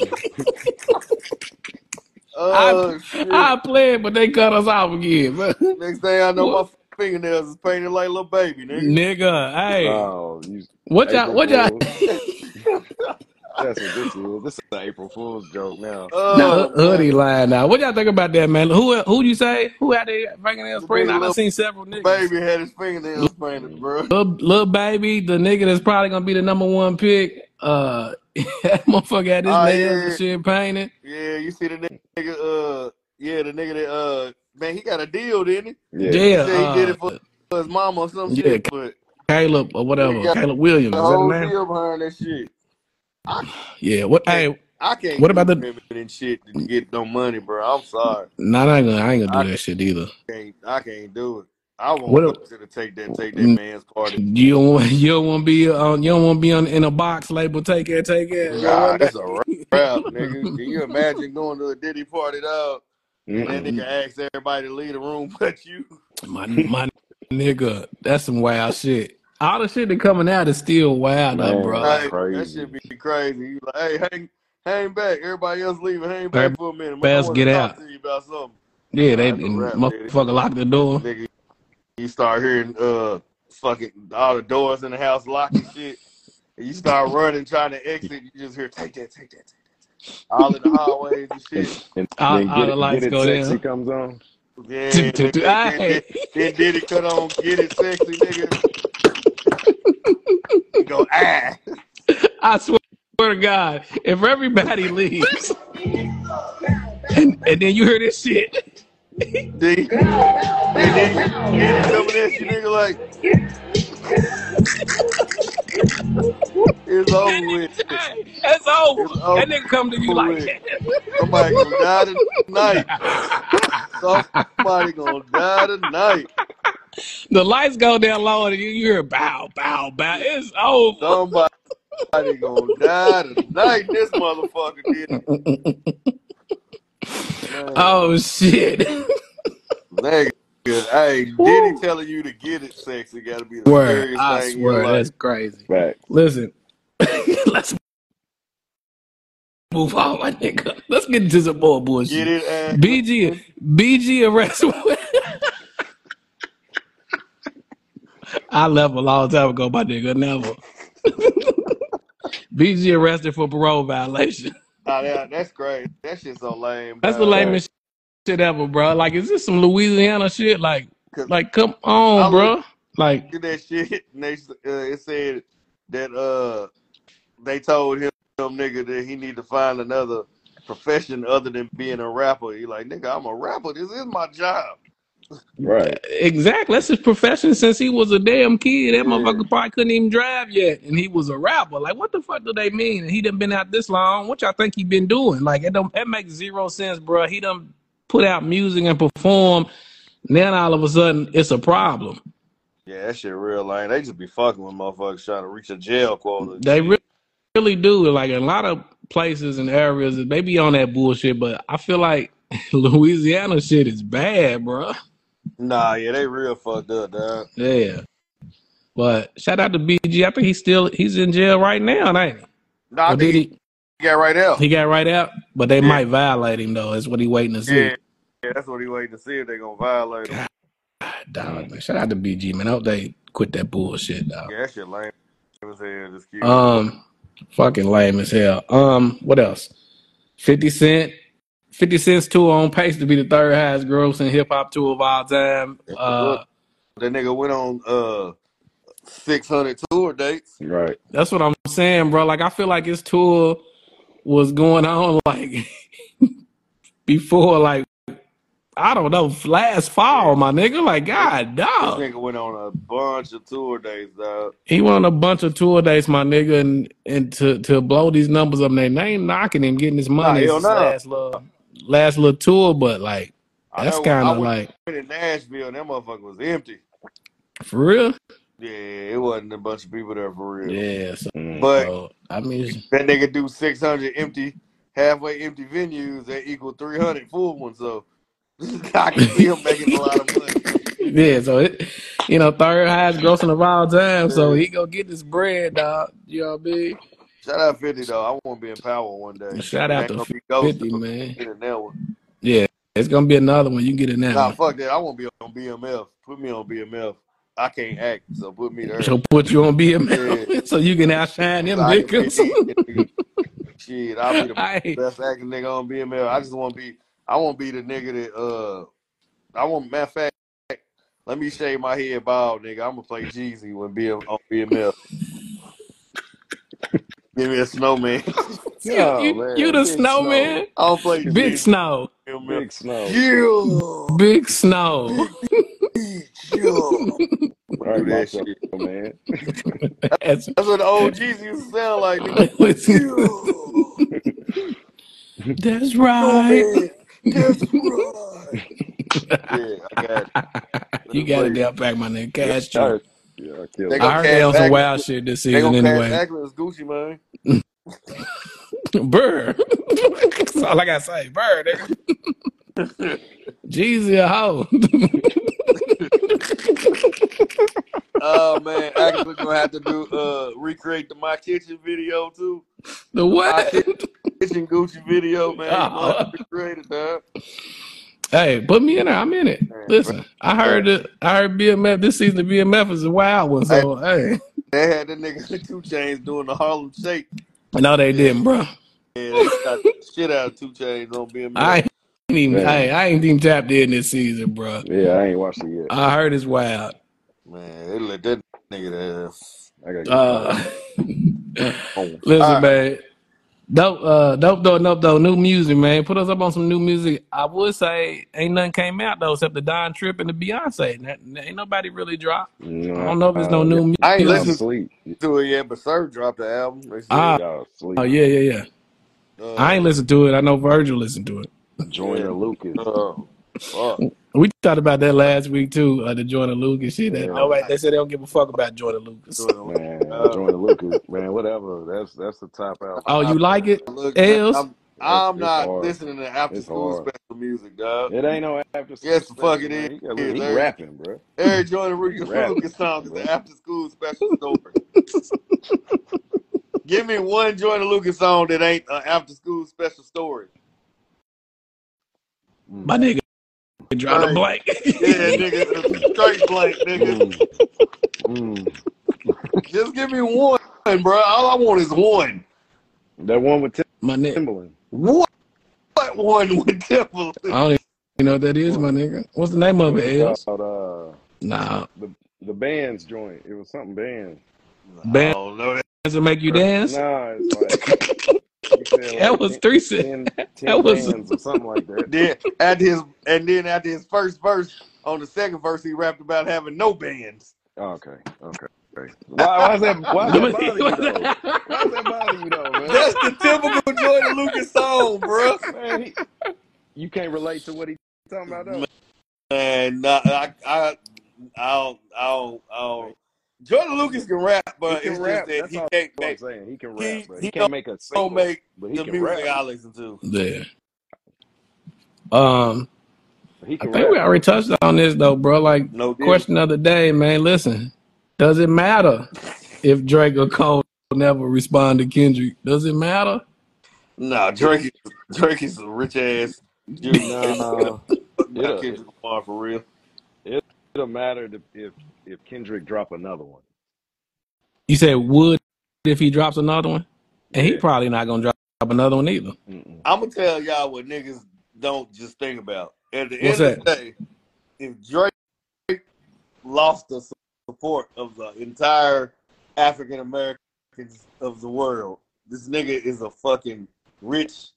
[SPEAKER 4] Oh shit.
[SPEAKER 3] I played, but they cut us off again.
[SPEAKER 4] Next thing I know, my
[SPEAKER 3] What?
[SPEAKER 4] fingernails is painted like little baby, nigga.
[SPEAKER 3] Nigga, hey.
[SPEAKER 5] Oh, you
[SPEAKER 3] What
[SPEAKER 5] April
[SPEAKER 3] y'all
[SPEAKER 5] Fools. That's what this is. This is an April Fool's joke now.
[SPEAKER 3] now
[SPEAKER 4] Oh
[SPEAKER 3] hoodie
[SPEAKER 4] man,
[SPEAKER 3] line now. What y'all think about that, man? Who you say? Who had their fingernails
[SPEAKER 4] the
[SPEAKER 3] painted?
[SPEAKER 4] nigga
[SPEAKER 3] I done
[SPEAKER 4] little
[SPEAKER 3] seen several niggas.
[SPEAKER 4] baby had his fingernails painted, bro.
[SPEAKER 3] Little baby, the nigga that's probably gonna be the number one pick. That motherfucker had his
[SPEAKER 4] Oh
[SPEAKER 3] nails and
[SPEAKER 4] yeah,
[SPEAKER 3] shit painted.
[SPEAKER 4] yeah. You see the nigga? The nigga that man, he got a deal, didn't
[SPEAKER 5] Yeah.
[SPEAKER 4] he? He
[SPEAKER 3] Yeah,
[SPEAKER 4] said he did it for his mama or some
[SPEAKER 3] yeah,
[SPEAKER 4] shit, but
[SPEAKER 3] Caleb or
[SPEAKER 4] nigga
[SPEAKER 3] whatever.
[SPEAKER 4] got
[SPEAKER 3] Caleb Williams,
[SPEAKER 4] a
[SPEAKER 3] is that the
[SPEAKER 4] whole
[SPEAKER 3] name?
[SPEAKER 4] deal behind that shit. I
[SPEAKER 3] Yeah. What
[SPEAKER 4] can't,
[SPEAKER 3] hey,
[SPEAKER 4] I can't
[SPEAKER 3] what about
[SPEAKER 4] do
[SPEAKER 3] the
[SPEAKER 4] women and shit to get no money, bro. I'm sorry.
[SPEAKER 3] nah, I ain't gonna
[SPEAKER 4] I
[SPEAKER 3] do that shit either.
[SPEAKER 4] can't do it. I want
[SPEAKER 3] What
[SPEAKER 4] pussy to take that man's party.
[SPEAKER 3] you don't want to be on in a box label. Take care. You don't
[SPEAKER 4] Nah,
[SPEAKER 3] want
[SPEAKER 4] it's a rap,
[SPEAKER 3] that.
[SPEAKER 4] nigga. Can you imagine going to a Diddy party, dog? And that
[SPEAKER 5] Mm-mm.
[SPEAKER 4] nigga asks everybody to leave the room but you.
[SPEAKER 3] my nigga, that's some wild shit. All the shit that coming out is still wild though,
[SPEAKER 5] Man,
[SPEAKER 3] bro.
[SPEAKER 5] that's
[SPEAKER 3] Like
[SPEAKER 4] That
[SPEAKER 5] crazy.
[SPEAKER 4] should be crazy. You like, hey, hang back. Everybody else leaving. Hang back
[SPEAKER 3] everybody
[SPEAKER 4] for a minute. Man, I
[SPEAKER 3] fast
[SPEAKER 4] want to
[SPEAKER 3] get
[SPEAKER 4] talk
[SPEAKER 3] out.
[SPEAKER 4] to you about something.
[SPEAKER 3] Yeah,
[SPEAKER 4] Nah,
[SPEAKER 3] they
[SPEAKER 4] that's a
[SPEAKER 3] and
[SPEAKER 4] rap, Diddy.
[SPEAKER 3] motherfucker lock the door.
[SPEAKER 4] Nigga, you start hearing fucking all the doors in the house locking shit. And you start running, trying to exit. You just hear take that. All in the hallways and shit.
[SPEAKER 5] And
[SPEAKER 3] All
[SPEAKER 5] then
[SPEAKER 3] the lights
[SPEAKER 5] get it
[SPEAKER 3] go
[SPEAKER 5] sexy
[SPEAKER 3] down.
[SPEAKER 5] comes on.
[SPEAKER 4] Yeah, then Diddy cut on Get It Sexy, nigga. You go, ah.
[SPEAKER 3] I swear to God, if everybody leaves and then you hear this shit.
[SPEAKER 4] And then coming at you, nigga, like, it's over with.
[SPEAKER 3] Hey, that's over.
[SPEAKER 4] It's over
[SPEAKER 3] That nigga come to you like
[SPEAKER 4] with.
[SPEAKER 3] that.
[SPEAKER 4] Somebody gonna die tonight. Somebody gonna die tonight.
[SPEAKER 3] The lights go down low and you hear bow. It's over.
[SPEAKER 4] Somebody gonna die tonight. This motherfucker did it. Man.
[SPEAKER 3] Oh shit.
[SPEAKER 4] Nigga, hey, Diddy telling you to get it sexy gotta be the scariest
[SPEAKER 3] I
[SPEAKER 4] thing in your
[SPEAKER 3] swear,
[SPEAKER 4] life.
[SPEAKER 3] that's crazy.
[SPEAKER 5] Right.
[SPEAKER 3] Listen, let's move on, my nigga. Let's get into some more bullshit.
[SPEAKER 4] Get it,
[SPEAKER 3] BG arrested. I left a long time ago, my nigga. Never. BG arrested for parole violation.
[SPEAKER 4] Oh, that's great. That shit's so lame.
[SPEAKER 3] That's the lamest shit ever, bro. Like, is this some Louisiana shit? Like come on, bro. Like,
[SPEAKER 4] look at that shit. And it said that they told him, nigga, that he need to find another profession other than being a rapper. He like, nigga, I'm a rapper. This is my job.
[SPEAKER 5] Right.
[SPEAKER 3] Exactly. That's his profession since he was a damn kid. That motherfucker probably couldn't even drive yet, and he was a rapper. Like, what the fuck do they mean? And he done been out this long. What y'all think he been doing? Like, that makes zero sense, bro. He done put out music and perform. Then all of a sudden, it's a problem.
[SPEAKER 4] Yeah, that shit real lame. They just be fucking with motherfuckers trying to reach a jail quota.
[SPEAKER 3] They really do. Like, a lot of places and areas, they be on that bullshit, but I feel like Louisiana shit is bad, bro.
[SPEAKER 4] Nah, yeah, they real fucked up, dog.
[SPEAKER 3] Yeah. But shout out to BG. I think he's in jail right now, ain't he?
[SPEAKER 4] Nah, I
[SPEAKER 3] Or
[SPEAKER 4] think
[SPEAKER 3] did he?
[SPEAKER 4] he got right out.
[SPEAKER 3] He got right out, but they
[SPEAKER 4] Yeah.
[SPEAKER 3] might violate him though. Is what he waiting to see.
[SPEAKER 4] Yeah, that's what he waiting to see if they gonna violate him.
[SPEAKER 3] Dog, man. Shout out to BG, man. I hope they quit that bullshit, dog.
[SPEAKER 4] Yeah, that shit lame as hell. Just cute.
[SPEAKER 3] Fucking lame as hell. What else? 50 Cent. 50 Cent's tour on pace to be the third highest grossing hip hop tour of all time.
[SPEAKER 4] That nigga went on 600 tour dates.
[SPEAKER 5] Right.
[SPEAKER 3] That's what I'm saying, bro. Like I feel like his tour was going on like before, like I don't know, last fall, my nigga. Like God, dog.
[SPEAKER 4] This nigga went on a bunch of tour dates, dog.
[SPEAKER 3] He went on a bunch of tour dates, my nigga, and to blow these numbers up, they ain't knocking him getting his money. His last little tour, but like that's kind of like
[SPEAKER 4] in Nashville, and that motherfucker was empty.
[SPEAKER 3] For real?
[SPEAKER 4] Yeah, it wasn't a bunch of people there for real.
[SPEAKER 3] Yeah,
[SPEAKER 4] but
[SPEAKER 3] I mean,
[SPEAKER 4] that nigga do 600 halfway empty venues that equal 300 full ones. So I can see him making a lot of money.
[SPEAKER 3] Yeah, so third highest grossing of all time. So he go get this bread, dog. You know what I mean?
[SPEAKER 4] Shout out 50 though. I want to be in Power one day.
[SPEAKER 3] Shout out to 50, man.
[SPEAKER 4] Get in that one.
[SPEAKER 3] Yeah, it's gonna be another one. You can get in that one.
[SPEAKER 4] Nah, fuck that. I want to be on BMF. Put me on BMF. I can't act, so put me there.
[SPEAKER 3] So put you on BMF so you can outshine them niggas.
[SPEAKER 4] Shit, I'll be the best acting nigga on BMF. I just want to be. I want to be the nigga that. Matter of fact, let me shave my head bald, nigga. I'm gonna play Jeezy when on BMF. Give me a snowman.
[SPEAKER 3] You the snowman?
[SPEAKER 4] I don't play
[SPEAKER 3] Big
[SPEAKER 4] Jeezy.
[SPEAKER 3] Snow.
[SPEAKER 5] Big Snow.
[SPEAKER 4] Yeah.
[SPEAKER 3] Big Snow.
[SPEAKER 5] Right, that shit, man.
[SPEAKER 4] That's what the old Jeezy used to sound like.
[SPEAKER 3] That's right.
[SPEAKER 4] That's right. Yeah, I got it.
[SPEAKER 3] You got it down back, my nigga. Cash you.
[SPEAKER 5] Yeah,
[SPEAKER 3] I heard they on some wild shit this season anyway.
[SPEAKER 4] Ackland's Gucci, man.
[SPEAKER 3] Burr. That's all I gotta say. Burr, nigga. Jeezy a hoe.
[SPEAKER 4] Oh man, Ackland's gonna have to do recreate the My Kitchen video too.
[SPEAKER 3] The what?
[SPEAKER 4] My Kitchen Gucci video, man. Recreated that.
[SPEAKER 3] Hey, put me in there. I'm in it. Listen, I heard BMF this season. BMF is a wild one. So hey,
[SPEAKER 4] they had that nigga 2 Chainz doing the Harlem Shake.
[SPEAKER 3] No, they didn't, bro.
[SPEAKER 4] Yeah, they got the shit out of 2 Chainz on BMF.
[SPEAKER 3] I ain't even tapped in this season, bro.
[SPEAKER 5] Yeah, I ain't watched it yet.
[SPEAKER 3] I heard it's wild.
[SPEAKER 4] Man, they let that nigga
[SPEAKER 3] listen, man. Dope though. New music, man. Put us up on some new music. I would say ain't nothing came out though except the Don Trip and the Beyonce. Ain't nobody really dropped.
[SPEAKER 5] No,
[SPEAKER 3] I don't know if there's no new music.
[SPEAKER 4] I ain't listened to it yet, but Sir dropped the album.
[SPEAKER 3] Oh yeah. I ain't listened to it. I know Virgil listened to it.
[SPEAKER 5] Joyner Lucas.
[SPEAKER 3] We talked about that last week too. The Joyner Lucas shit. Nobody, they said they don't give a fuck about Joyner Lucas.
[SPEAKER 5] Man, Joyner Lucas, man, whatever. That's the top album.
[SPEAKER 3] Oh, you like it?
[SPEAKER 4] I'm not listening to after school special music, dog.
[SPEAKER 5] It ain't no after school.
[SPEAKER 4] Yes, the fuck it is.
[SPEAKER 5] He rapping, bro.
[SPEAKER 4] Every Joyner Lucas song is an after school special story. Give me one Joyner Lucas song that ain't an after school special story.
[SPEAKER 3] My nigga. Draw the blank.
[SPEAKER 4] Yeah, nigga. Straight blank, nigga. Just give me one, bro. All I want is one.
[SPEAKER 5] That one with
[SPEAKER 3] Timbaland.
[SPEAKER 4] What one with Timbaland?
[SPEAKER 3] I don't even know what that is, my nigga. What's the name of it, Els?
[SPEAKER 5] Nah. The band's joint. It was something band.
[SPEAKER 3] Bands that make you dance?
[SPEAKER 5] Nah, it's like...
[SPEAKER 3] That was 3 cents.
[SPEAKER 5] That was or something like that.
[SPEAKER 4] Then after his first verse, on the second verse, he rapped about having no bands.
[SPEAKER 5] Okay. Why is that bother you though? Why is that bother you though, man?
[SPEAKER 4] That's the typical Joyner Lucas song, bro.
[SPEAKER 5] Man, you can't relate to what he's talking about though.
[SPEAKER 4] Man, I don't. Joyner Lucas can rap, but
[SPEAKER 5] he can rap.
[SPEAKER 4] Just that
[SPEAKER 5] he can't make. He can rap, but he can't make a single.
[SPEAKER 4] Don't make
[SPEAKER 5] but he can
[SPEAKER 4] the music
[SPEAKER 5] rap.
[SPEAKER 4] I listen to.
[SPEAKER 3] Yeah.
[SPEAKER 5] He
[SPEAKER 3] I
[SPEAKER 5] can
[SPEAKER 3] think we
[SPEAKER 5] rap
[SPEAKER 3] already
[SPEAKER 5] though.
[SPEAKER 3] touched on this though, bro. Like,
[SPEAKER 4] No different.
[SPEAKER 3] question of the day, man. Listen, does it matter if Drake or Cole never respond to Kendrick? Does it matter?
[SPEAKER 4] Nah, Drake is a rich ass Jew, and
[SPEAKER 5] Nah,
[SPEAKER 4] not
[SPEAKER 5] it'll
[SPEAKER 4] Kendrick Lamar for real.
[SPEAKER 5] it'll matter if Kendrick drop another one.
[SPEAKER 3] You said would if he drops another one, and he
[SPEAKER 5] Yeah.
[SPEAKER 3] probably not gonna drop another one either.
[SPEAKER 5] Mm-mm.
[SPEAKER 4] I'm gonna tell y'all what niggas don't just think about. At the
[SPEAKER 3] What's
[SPEAKER 4] end of the
[SPEAKER 3] that?
[SPEAKER 4] day, if Drake lost the support of the entire African Americans of the world, this nigga is a fucking rich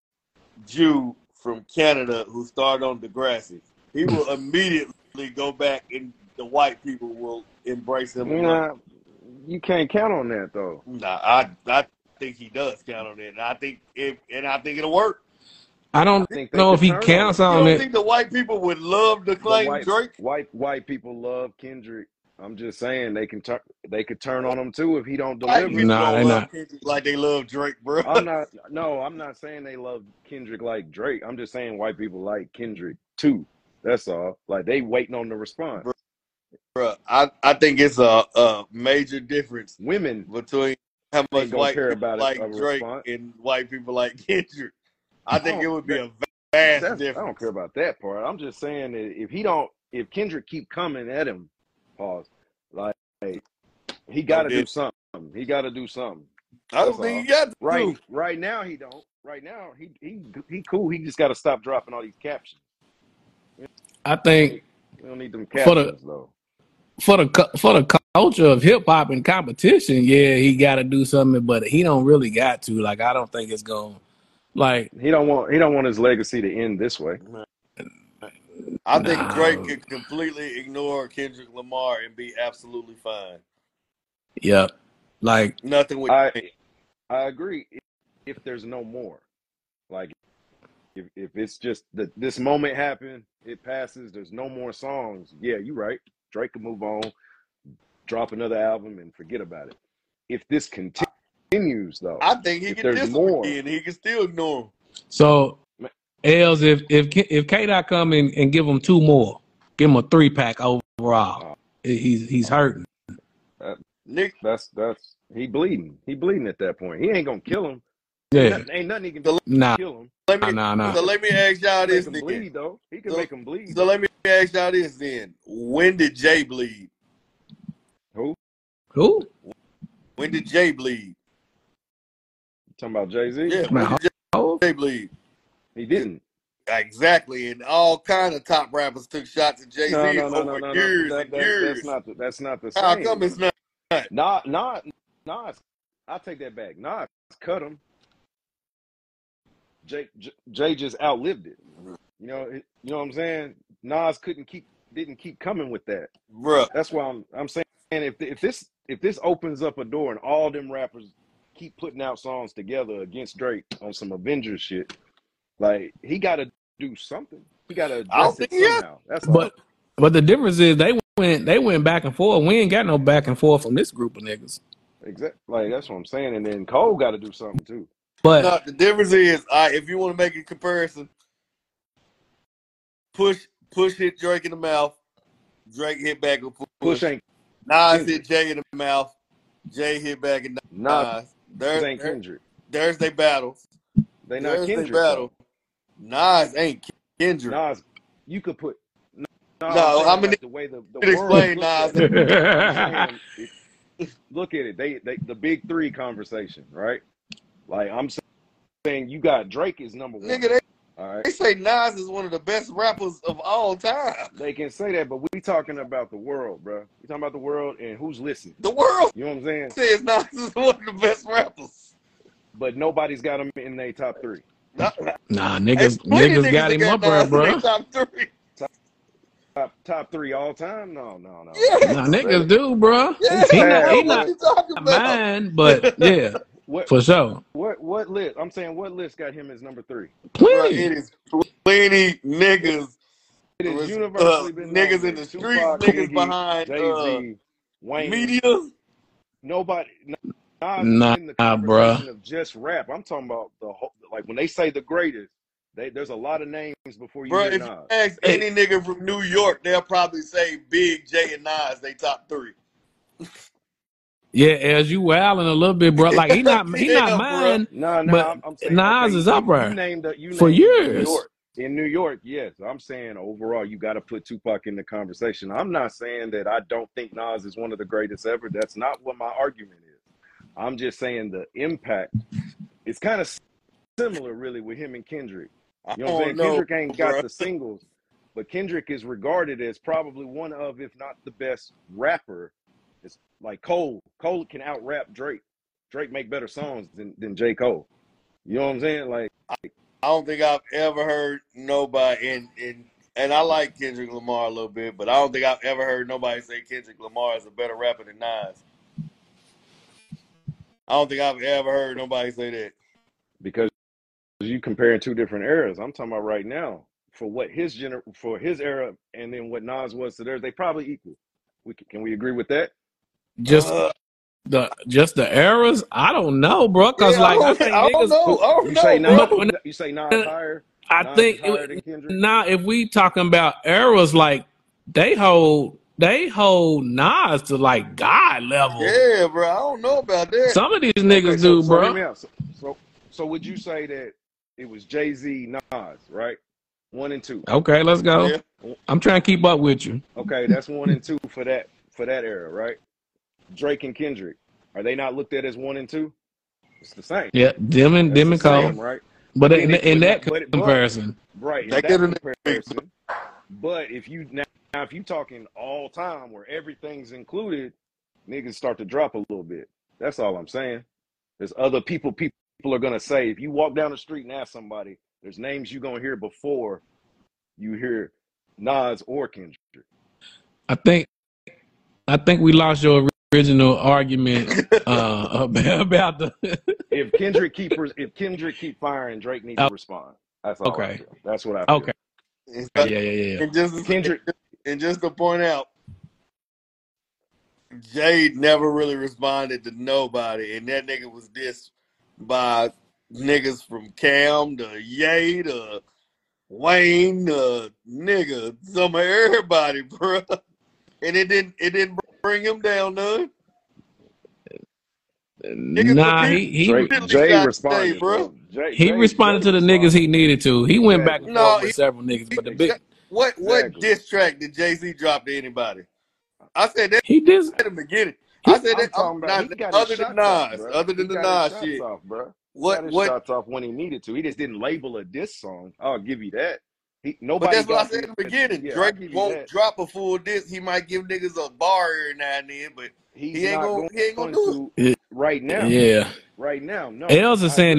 [SPEAKER 4] Jew from Canada who started on Degrassi. He will immediately go back and the white people will embrace him.
[SPEAKER 5] Nah, you can't count on that though.
[SPEAKER 4] Nah, I think he does count on it, and I think it'll work.
[SPEAKER 3] I don't
[SPEAKER 5] I think they
[SPEAKER 3] know if
[SPEAKER 5] could
[SPEAKER 3] he
[SPEAKER 5] turn on
[SPEAKER 3] counts
[SPEAKER 5] him.
[SPEAKER 4] You
[SPEAKER 3] on
[SPEAKER 4] don't
[SPEAKER 3] it.
[SPEAKER 4] think the white people would love to
[SPEAKER 5] The
[SPEAKER 4] claim Drake?
[SPEAKER 5] white people love Kendrick. I'm just saying they could turn on him too if he don't
[SPEAKER 4] White
[SPEAKER 5] deliver.
[SPEAKER 4] people
[SPEAKER 3] Nah,
[SPEAKER 4] don't
[SPEAKER 3] they
[SPEAKER 4] love
[SPEAKER 3] not.
[SPEAKER 4] Kendrick like they love Drake, bro.
[SPEAKER 5] I'm not saying they love Kendrick like Drake. I'm just saying white people like Kendrick too. That's all. Like they waiting on the response.
[SPEAKER 4] Bro, I think it's a major difference
[SPEAKER 5] Women
[SPEAKER 4] between how much
[SPEAKER 5] ain't gonna
[SPEAKER 4] white
[SPEAKER 5] care
[SPEAKER 4] people
[SPEAKER 5] about
[SPEAKER 4] like
[SPEAKER 5] a
[SPEAKER 4] Drake
[SPEAKER 5] response.
[SPEAKER 4] and white people like Kendrick. I
[SPEAKER 5] I
[SPEAKER 4] think it would be a
[SPEAKER 5] I
[SPEAKER 4] vast difference.
[SPEAKER 5] don't care about that part. I'm just saying that if Kendrick keep coming at him, pause, like he got to do something. He got to do something.
[SPEAKER 4] I
[SPEAKER 5] That's
[SPEAKER 4] don't think
[SPEAKER 5] all.
[SPEAKER 4] you got to.
[SPEAKER 5] Right now he don't. Right now he cool. He just got to stop dropping all these captions.
[SPEAKER 3] I think
[SPEAKER 5] We don't need them
[SPEAKER 3] for
[SPEAKER 5] captions though.
[SPEAKER 3] the culture of hip hop and competition, yeah, he got to do something, but he don't really got to. Like, I don't think it's going. Like,
[SPEAKER 5] He don't want his legacy to end this way.
[SPEAKER 4] I think
[SPEAKER 3] nah.
[SPEAKER 4] Drake could completely ignore Kendrick Lamar and be absolutely fine.
[SPEAKER 3] Yeah, like
[SPEAKER 4] Nothing would
[SPEAKER 5] I
[SPEAKER 4] change.
[SPEAKER 5] agree. If there's no more, like if it's just that this moment happened, it passes. There's no more songs. Yeah, you're right. Drake can move on, drop another album, and forget about it. If this continues, though,
[SPEAKER 4] I think he
[SPEAKER 5] if
[SPEAKER 4] can
[SPEAKER 5] there's
[SPEAKER 4] diss him
[SPEAKER 5] more,
[SPEAKER 4] again. He can still ignore him.
[SPEAKER 3] so. Els, if K-Dot come in and give him two more, give him a 3-pack overall. He's hurting.
[SPEAKER 4] Nick,
[SPEAKER 5] that's he bleeding. He bleeding at that point. He ain't gonna kill him.
[SPEAKER 3] Yeah,
[SPEAKER 5] Ain't nothing he can do
[SPEAKER 3] nah,
[SPEAKER 5] to kill him.
[SPEAKER 3] nah.
[SPEAKER 4] So let me ask y'all
[SPEAKER 5] Make
[SPEAKER 4] this
[SPEAKER 5] him
[SPEAKER 4] then.
[SPEAKER 5] bleed though. He can make him bleed.
[SPEAKER 4] So let me ask y'all this then. When did Jay bleed?
[SPEAKER 3] Who?
[SPEAKER 4] When did Jay bleed?
[SPEAKER 5] Talking about Jay-Z?
[SPEAKER 4] Yeah, when did Jay bleed?
[SPEAKER 5] He didn't.
[SPEAKER 4] Exactly, and all kind of top rappers took shots at Jay-Z
[SPEAKER 5] No.
[SPEAKER 4] years and years.
[SPEAKER 5] That's not the
[SPEAKER 4] How
[SPEAKER 5] same.
[SPEAKER 4] come it's not?
[SPEAKER 5] Nas, I take that back. Nas cut him. Jay just outlived it. You know what I'm saying? Nas didn't keep coming with that.
[SPEAKER 4] Bruh.
[SPEAKER 5] That's why I'm saying if this opens up a door and all them rappers keep putting out songs together against Drake on some Avengers shit, like he got to do something. He got to address it somehow. That's all.
[SPEAKER 3] But the difference is they went back and forth. We ain't got no back and forth from this group of niggas.
[SPEAKER 5] Exactly. Like that's what I'm saying. And then Cole got to do something too.
[SPEAKER 3] But
[SPEAKER 4] no, the difference is, if you want to make a comparison, Push hit Drake in the mouth. Drake hit back with Push. Nas hit Jay in the mouth. Jay hit back at Nas.
[SPEAKER 5] Ain't Kendrick.
[SPEAKER 4] There's they battles.
[SPEAKER 5] They not Kendrick.
[SPEAKER 4] Battle. Nas ain't Kendrick.
[SPEAKER 5] Nas, you could put.
[SPEAKER 4] No, I mean,
[SPEAKER 5] the way the
[SPEAKER 4] explain
[SPEAKER 5] Nas. Look at it. They the big three conversation, right? Like I'm saying, you got Drake is number one.
[SPEAKER 4] Nigga,
[SPEAKER 5] all right.
[SPEAKER 4] They say Nas is one of the best rappers of all time.
[SPEAKER 5] They can say that, but we talking about the world, bro. We talking about the world and who's listening.
[SPEAKER 4] The world.
[SPEAKER 5] You know what I'm saying?
[SPEAKER 4] Says Nas is one of the best rappers,
[SPEAKER 5] but nobody's got him in their top three.
[SPEAKER 3] Nah, niggas got him up there, bro.
[SPEAKER 4] Top three.
[SPEAKER 5] Top three all time? No.
[SPEAKER 4] Yes.
[SPEAKER 3] Nah, niggas do, bro.
[SPEAKER 4] Yeah,
[SPEAKER 3] he not mine, but yeah, for sure.
[SPEAKER 5] What list? I'm saying what list got him as number 3?
[SPEAKER 3] Plenty.
[SPEAKER 4] Bro, it is plenty niggas.
[SPEAKER 5] It is universally been
[SPEAKER 4] niggas in the streets,
[SPEAKER 5] Tupac,
[SPEAKER 4] niggas
[SPEAKER 5] Biggie,
[SPEAKER 4] behind
[SPEAKER 5] Jay-Z, Wayne.
[SPEAKER 4] Media.
[SPEAKER 5] Nobody.
[SPEAKER 3] Nah,
[SPEAKER 5] in the conversation of just rap. I'm talking about the whole, like when they say the greatest, There's a lot of names before you
[SPEAKER 4] Bro,
[SPEAKER 5] hear
[SPEAKER 4] if you
[SPEAKER 5] Nas.
[SPEAKER 4] ask any nigga from New York, they'll probably say Big, J, and Nas, they top 3.
[SPEAKER 3] Yeah, as you wilding a little bit, bro. Like he not
[SPEAKER 4] Yeah,
[SPEAKER 3] mine,
[SPEAKER 5] No,
[SPEAKER 3] but
[SPEAKER 5] I'm saying
[SPEAKER 3] Nas
[SPEAKER 5] okay.
[SPEAKER 3] is up
[SPEAKER 5] You
[SPEAKER 3] there
[SPEAKER 5] named
[SPEAKER 3] for
[SPEAKER 5] New
[SPEAKER 3] years.
[SPEAKER 5] York. In New York, yes. I'm saying overall, you got to put Tupac in the conversation. I'm not saying that I don't think Nas is one of the greatest ever. That's not what my argument is. I'm just saying the impact is kind of similar, really, with him and Kendrick. You know what I'm saying? Kendrick ain't got the singles, but Kendrick is regarded as probably one of, if not the best rapper. It's like Cole. Cole can out-rap Drake. Drake make better songs than J. Cole. You know what I'm saying? Like,
[SPEAKER 4] I don't think I've ever heard nobody, and I like Kendrick Lamar a little bit, but I don't think I've ever heard nobody say Kendrick Lamar is a better rapper than Nas. I don't think I've ever heard nobody say that.
[SPEAKER 5] Because you comparing two different eras. I'm talking about right now. For what for his era, and then what Nas was to theirs, they probably equal. Can we agree with that?
[SPEAKER 3] Just the eras. I don't know, bro. Cause
[SPEAKER 4] Yeah,
[SPEAKER 3] I think niggas.
[SPEAKER 5] You say Nas higher.
[SPEAKER 3] I think now if we talking about eras, like they hold Nas to like God level.
[SPEAKER 4] Yeah, bro. I don't know about that.
[SPEAKER 3] Some of these niggas do, bro.
[SPEAKER 5] Hear me out. So would you say that it was Jay-Z, Nas, right? 1 and 2.
[SPEAKER 3] Okay, let's go.
[SPEAKER 4] Yeah.
[SPEAKER 3] I'm trying to keep up with you.
[SPEAKER 5] Okay, that's 1 and 2 for that era, right? Drake and Kendrick, are they not looked at as 1 and 2? It's the same.
[SPEAKER 3] Yeah, them and Cole,
[SPEAKER 5] same, right?
[SPEAKER 3] But in that comparison,
[SPEAKER 5] right? In that comparison. But if you talking all time where everything's included, niggas start to drop a little bit. That's all I'm saying. There's other people are gonna say, if you walk down the street and ask somebody, there's names you're gonna hear before you hear Nas or Kendrick. I
[SPEAKER 3] think we lost your original argument about the
[SPEAKER 5] if Kendrick keep firing, Drake needs to respond. That's all.
[SPEAKER 3] Okay.
[SPEAKER 5] I feel. That's what I feel.
[SPEAKER 3] Okay. Yeah.
[SPEAKER 4] And just to point out, Jay never really responded to nobody, and that nigga was dissed by niggas from Cam to Ye to Wayne to nigga, some of everybody, bro. And it didn't bring him down none.
[SPEAKER 3] Nah,
[SPEAKER 5] Jay responded, bro.
[SPEAKER 3] He responded to the niggas he needed to. He went back and forth with several niggas, but the big
[SPEAKER 4] what diss track did Jay-Z drop to anybody? I said that
[SPEAKER 3] he did
[SPEAKER 4] at the beginning. I said that
[SPEAKER 5] other than
[SPEAKER 4] the Nas shit.
[SPEAKER 5] Off, bro.
[SPEAKER 4] What
[SPEAKER 5] shots off when he needed to. He just didn't label a diss song. I'll give you that.
[SPEAKER 4] But that's what I said in the beginning. Drake won't drop a full diss. He might give niggas a bar every now and then, but he ain't gonna do
[SPEAKER 5] it right now.
[SPEAKER 3] Yeah,
[SPEAKER 5] right now. No.
[SPEAKER 3] Els is saying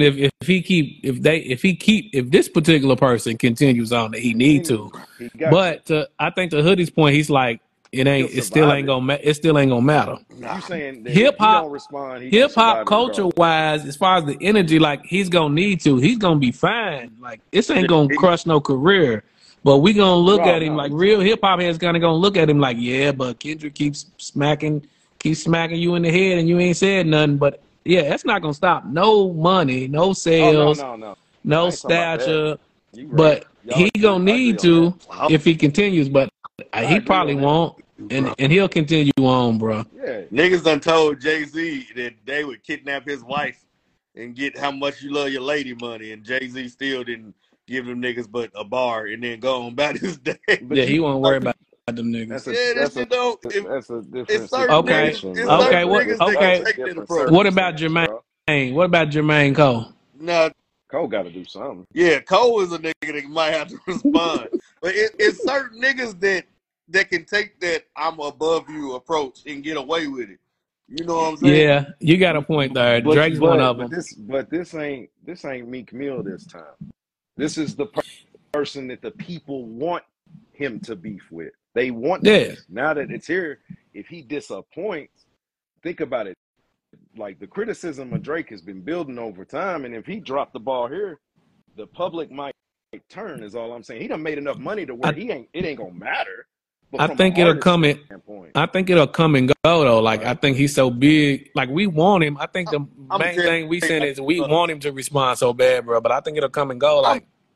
[SPEAKER 3] if this particular person continues on, that he need to. But I think to Hoodie's point, he's like it still ain't gonna matter.
[SPEAKER 5] You saying that
[SPEAKER 3] hip hop culture
[SPEAKER 5] regardless.
[SPEAKER 3] wise, as far as the energy, like he's gonna be fine. Like this ain't gonna crush no career. But we gonna look at him like real hip hop heads gonna look at him like, yeah, but Kendrick keeps smacking you in the head and you ain't said nothing. But yeah, that's not gonna stop no money, no sales, no stature. But he gonna need to if he continues, but he probably won't. And he'll continue on, bro.
[SPEAKER 4] Yeah. Niggas done told Jay-Z that they would kidnap his wife and get how much you love your lady money, and Jay-Z still didn't give them niggas but a bar and then go on about his day.
[SPEAKER 3] Yeah, he won't worry about them niggas.
[SPEAKER 5] That's a different
[SPEAKER 3] okay.
[SPEAKER 5] situation.
[SPEAKER 3] Okay. What about Jermaine? What about Jermaine Cole?
[SPEAKER 4] No,
[SPEAKER 5] Cole got to do something.
[SPEAKER 4] Yeah, Cole is a nigga that might have to respond. But it's certain niggas that can take that I'm above you approach and get away with it. You know what I'm saying?
[SPEAKER 3] Yeah, you got a point there. Drake's one of them.
[SPEAKER 5] But this ain't Meek Mill this time. This is the person that the people want him to beef with. They want this. Now that it's here, if he disappoints, think about it. Like the criticism of Drake has been building over time, and if he dropped the ball here, the public might turn. Is all I'm saying. He done made enough money to where it ain't gonna matter.
[SPEAKER 3] I think it'll come in. I think it'll come and go though. Like I think he's so big. Like we want him. I think the main thing we saying is we want him to respond so bad, bro. But I think it'll come and go. Like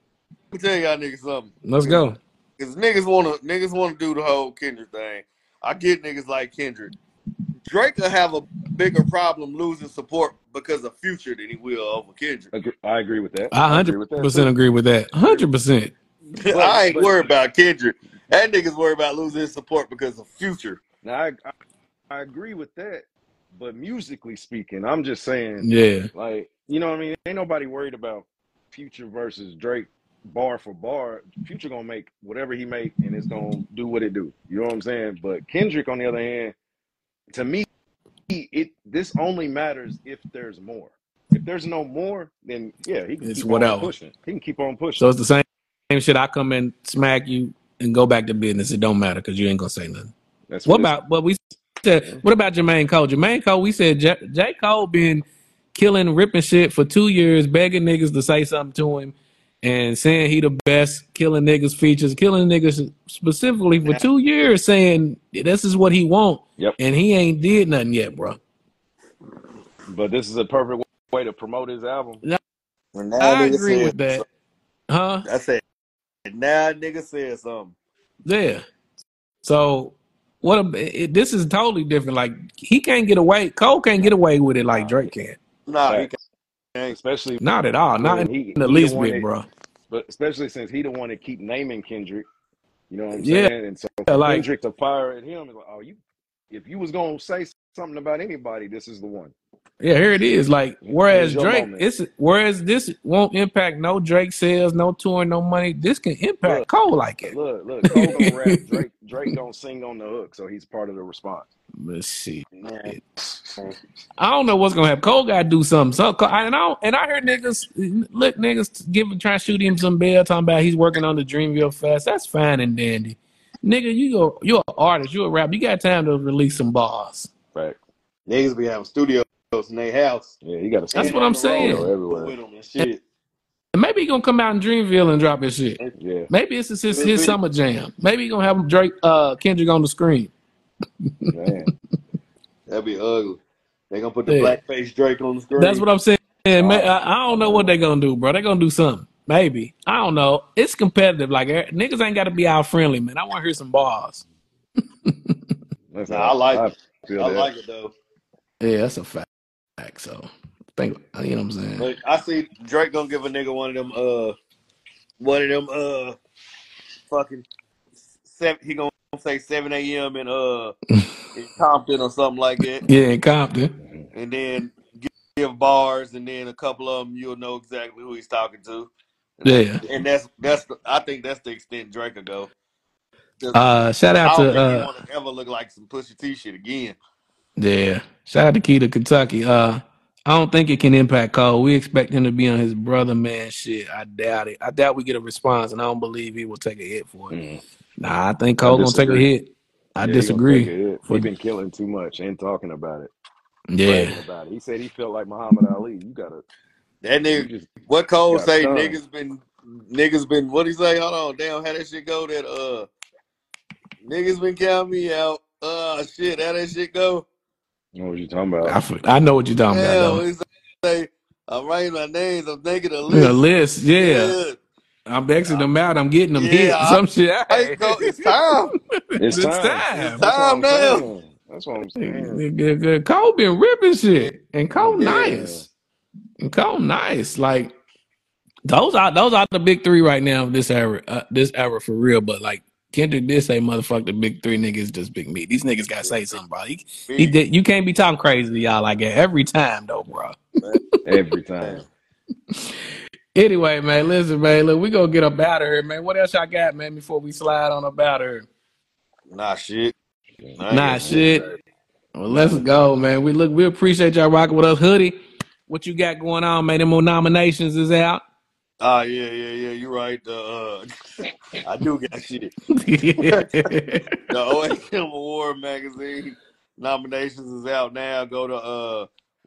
[SPEAKER 4] me tell y'all niggas something.
[SPEAKER 3] Let's go.
[SPEAKER 4] Cause niggas wanna do the whole Kendrick thing. I get niggas like Kendrick. Drake will have a bigger problem losing support because of Future than he will over Kendrick.
[SPEAKER 5] I agree with that.
[SPEAKER 3] I 100% agree with that. 100%.
[SPEAKER 4] I ain't worried about Kendrick. That nigga's worried about losing his support because of Future.
[SPEAKER 5] Now I agree with that, but musically speaking, I'm just saying,
[SPEAKER 3] Yeah.
[SPEAKER 5] like, you know what I mean? Ain't nobody worried about Future versus Drake bar for bar. Future gonna make whatever he make, and it's gonna do what it do. You know what I'm saying? But Kendrick, on the other hand, to me, this only matters if there's more. If there's no more, then yeah, he can keep on pushing. He can keep on pushing.
[SPEAKER 3] So it's the same shit. I come and smack you and go back to business. It don't matter because you ain't gonna say nothing.
[SPEAKER 5] That's
[SPEAKER 3] what about what we said? What about Jermaine Cole? Jermaine Cole, we said J. Cole been killing, ripping shit for 2 years, begging niggas to say something to him and saying he the best, killing niggas features, killing niggas specifically for 2 years, saying this is what he want.
[SPEAKER 5] Yep.
[SPEAKER 3] And he ain't did nothing yet, bro.
[SPEAKER 5] But this is a perfect way to promote his album.
[SPEAKER 3] I agree with that. Huh?
[SPEAKER 4] I said, now nigga said something.
[SPEAKER 3] Yeah. So this is totally different. Like he can't get away. Cole can't get away with it like Drake can.
[SPEAKER 4] Nah, he
[SPEAKER 5] can't. Especially
[SPEAKER 3] not at all. Not in the least bit, bro.
[SPEAKER 5] But especially since he the one that keep naming Kendrick. You know what I'm saying? And so Kendrick to fire at him is like, oh, if you was gonna say something about anybody, this is the one.
[SPEAKER 3] Yeah, here it is. Like, whereas Drake, whereas this won't impact no Drake sales, no touring, no money. This can impact Cole like it.
[SPEAKER 5] Look, Cole gonna rap. Drake gonna sing on the hook, so he's part of the response.
[SPEAKER 3] Let's see. I don't know what's gonna happen. Cole gotta do something. So, and I heard niggas trying to shoot him some bail, talking about he's working on the Dreamville Fest. That's fine and dandy, nigga. You're an artist. You're a rapper. You got time to release some bars.
[SPEAKER 5] Right.
[SPEAKER 4] Niggas be having studios in their house.
[SPEAKER 5] Yeah, you got to.
[SPEAKER 3] That's what I'm saying.
[SPEAKER 5] Everywhere.
[SPEAKER 4] With them and shit.
[SPEAKER 3] And maybe he gonna come out in Dreamville and drop his shit.
[SPEAKER 5] Yeah.
[SPEAKER 3] Maybe it's his summer jam. Maybe he gonna have Kendrick on the screen.
[SPEAKER 4] Man, that'd be ugly. They gonna put the blackface Drake on the screen.
[SPEAKER 3] That's what I'm saying. Man, I don't know what they gonna do, bro. They gonna do something. Maybe. I don't know. It's competitive. Like niggas ain't gotta be out friendly, man. I want to hear some bars.
[SPEAKER 4] I like it though.
[SPEAKER 3] Yeah, that's a fact. So, you know what I'm saying?
[SPEAKER 4] But I see Drake gonna give a nigga one of them fucking he gonna say 7 a.m. in Compton or something like that.
[SPEAKER 3] Yeah, in Compton.
[SPEAKER 4] And then give bars, and then a couple of them you'll know exactly who he's talking to.
[SPEAKER 3] Yeah.
[SPEAKER 4] And I think that's the extent Drake will go.
[SPEAKER 3] Shout out to
[SPEAKER 4] I don't think he want to ever look like some Pusha T shit again.
[SPEAKER 3] Yeah. Shout out to Key to Kentucky. I don't think it can impact Cole. We expect him to be on his brother man shit. I doubt it. I doubt we get a response, and I don't believe he will take a hit for it. Nah, I think Cole gonna take a hit. I disagree.
[SPEAKER 5] He's been killing too much and talking about it.
[SPEAKER 3] Yeah.
[SPEAKER 5] About it. He said he felt like Muhammad Ali. You gotta.
[SPEAKER 4] That nigga. What Cole say? Niggas been. What he say? Hold on. Damn, how that shit go? That niggas been counting me out. Shit. How that shit go?
[SPEAKER 5] Know what you talking about?
[SPEAKER 3] I know what you're talking about.
[SPEAKER 4] What he say? I'm writing my names. I'm making a
[SPEAKER 3] list.
[SPEAKER 4] A
[SPEAKER 3] list. Yeah. I'm Xing them out. I'm getting them hit. Some shit.
[SPEAKER 4] It's time.
[SPEAKER 5] It's
[SPEAKER 4] time. It's time now.
[SPEAKER 5] That's what I'm saying.
[SPEAKER 3] Cole been ripping shit, and Cole nice. And Cole nice. Like those are the big three right now. This era for real. But like Kendrick did say, "Motherfuck the big three niggas just big meat." These niggas gotta say something, bro. He did. You can't be talking crazy to y'all like that every time, though, bro.
[SPEAKER 5] Every time.
[SPEAKER 3] Anyway, man, listen, man. Look, we gonna get up out of here, man. What else y'all got, man, before we slide on up out of here?
[SPEAKER 4] Nah, shit.
[SPEAKER 3] Well, let's go, man. We appreciate y'all rocking with us. Hoodie, what you got going on, man? Them more nominations is out.
[SPEAKER 4] Yeah. You're right. I do got shit. The OHM Award Magazine nominations is out now. Go to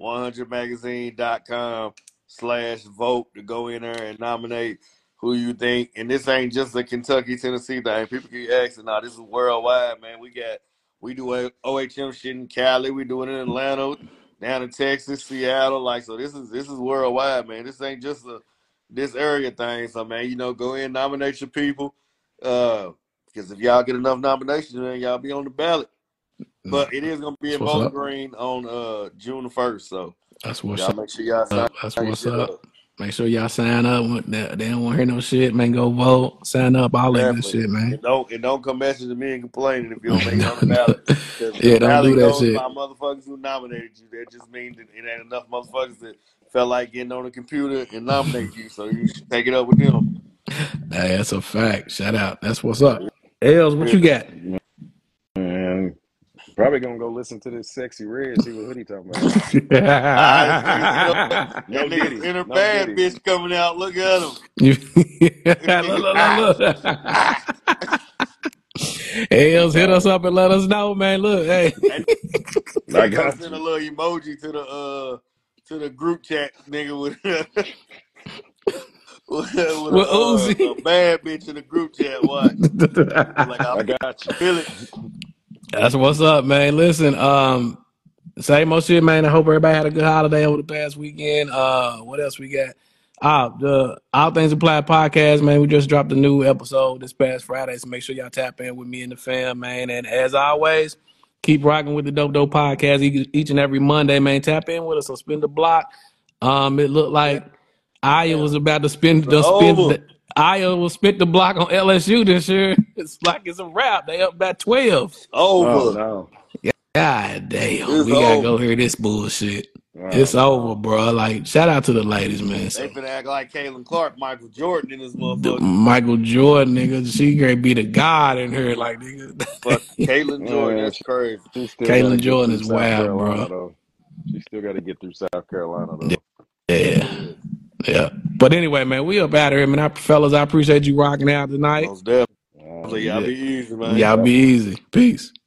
[SPEAKER 4] 100magazine.com/vote to go in there and nominate who you think. And this ain't just a Kentucky, Tennessee thing. People keep asking, this is worldwide, man. We do OHM shit in Cali. We do it in Atlanta, down in Texas, Seattle. Like, so this is worldwide, man. This ain't just a this area thing. So man, you know, go ahead and nominate your people. Because if y'all get enough nominations, then y'all be on the ballot. But it is gonna be in Bowling Green on June the 1st. So
[SPEAKER 3] that's what's
[SPEAKER 4] y'all
[SPEAKER 3] up.
[SPEAKER 4] make sure y'all sign.
[SPEAKER 3] That's what's up. Make sure y'all sign up. They don't want to hear no shit, man. Go vote, sign up, all that good shit, man.
[SPEAKER 4] And don't come messaging me and complaining if you don't make it on the ballot. Because
[SPEAKER 3] yeah,
[SPEAKER 4] the
[SPEAKER 3] don't do
[SPEAKER 4] ballot
[SPEAKER 3] that
[SPEAKER 4] goes
[SPEAKER 3] shit.
[SPEAKER 4] by motherfuckers who nominated you. That just means that it ain't enough motherfuckers that felt like getting on the computer and nominate you. So you should take it up with them.
[SPEAKER 3] Hey, that's a fact. Shout out. That's what's up. Els, what you got?
[SPEAKER 5] Man, probably gonna go listen to this Sexy Red. See what Hoodie talking about.
[SPEAKER 4] That nigga's inner
[SPEAKER 5] No
[SPEAKER 4] bad
[SPEAKER 5] Diddy.
[SPEAKER 4] bitch coming out. Look at him.
[SPEAKER 3] Look. Els, hit us up and let us know, man. Look, hey.
[SPEAKER 5] I got
[SPEAKER 4] send a little emoji to the group chat, nigga, with a bad bitch in the group chat. Watch. Like,
[SPEAKER 5] I got you.
[SPEAKER 4] Feel it.
[SPEAKER 3] That's what's up, man. Listen, same old shit, man. I hope everybody had a good holiday over the past weekend. What else we got? The All Things Apply podcast, man. We just dropped a new episode this past Friday, so make sure y'all tap in with me and the fam, man. And as always, keep rocking with the Dope Dope podcast each and every Monday, man. Tap in with us on Spin the Block. It looked like Aya was about to Aya will spit the block on LSU this year. It's like it's a wrap. They up by 12.
[SPEAKER 4] It's over.
[SPEAKER 5] Oh, no.
[SPEAKER 3] God damn, we gotta go hear this bullshit. It's over, bro. Like, shout out to the ladies, man.
[SPEAKER 4] They finna act like Caitlin Clark, Michael Jordan in this motherfucker.
[SPEAKER 3] Michael Jordan, nigga. She gonna be the god in her, like, nigga.
[SPEAKER 4] Fuck Caitlin Jordan, that's crazy.
[SPEAKER 3] Caitlin Jordan is wild, bro.
[SPEAKER 5] Though. She still got to get through South Carolina, though.
[SPEAKER 3] Yeah. But anyway, man, we up out of here, man. Fellas, I appreciate you rocking out tonight.
[SPEAKER 4] Most definitely. Y'all be easy, man.
[SPEAKER 3] Y'all be easy. Peace.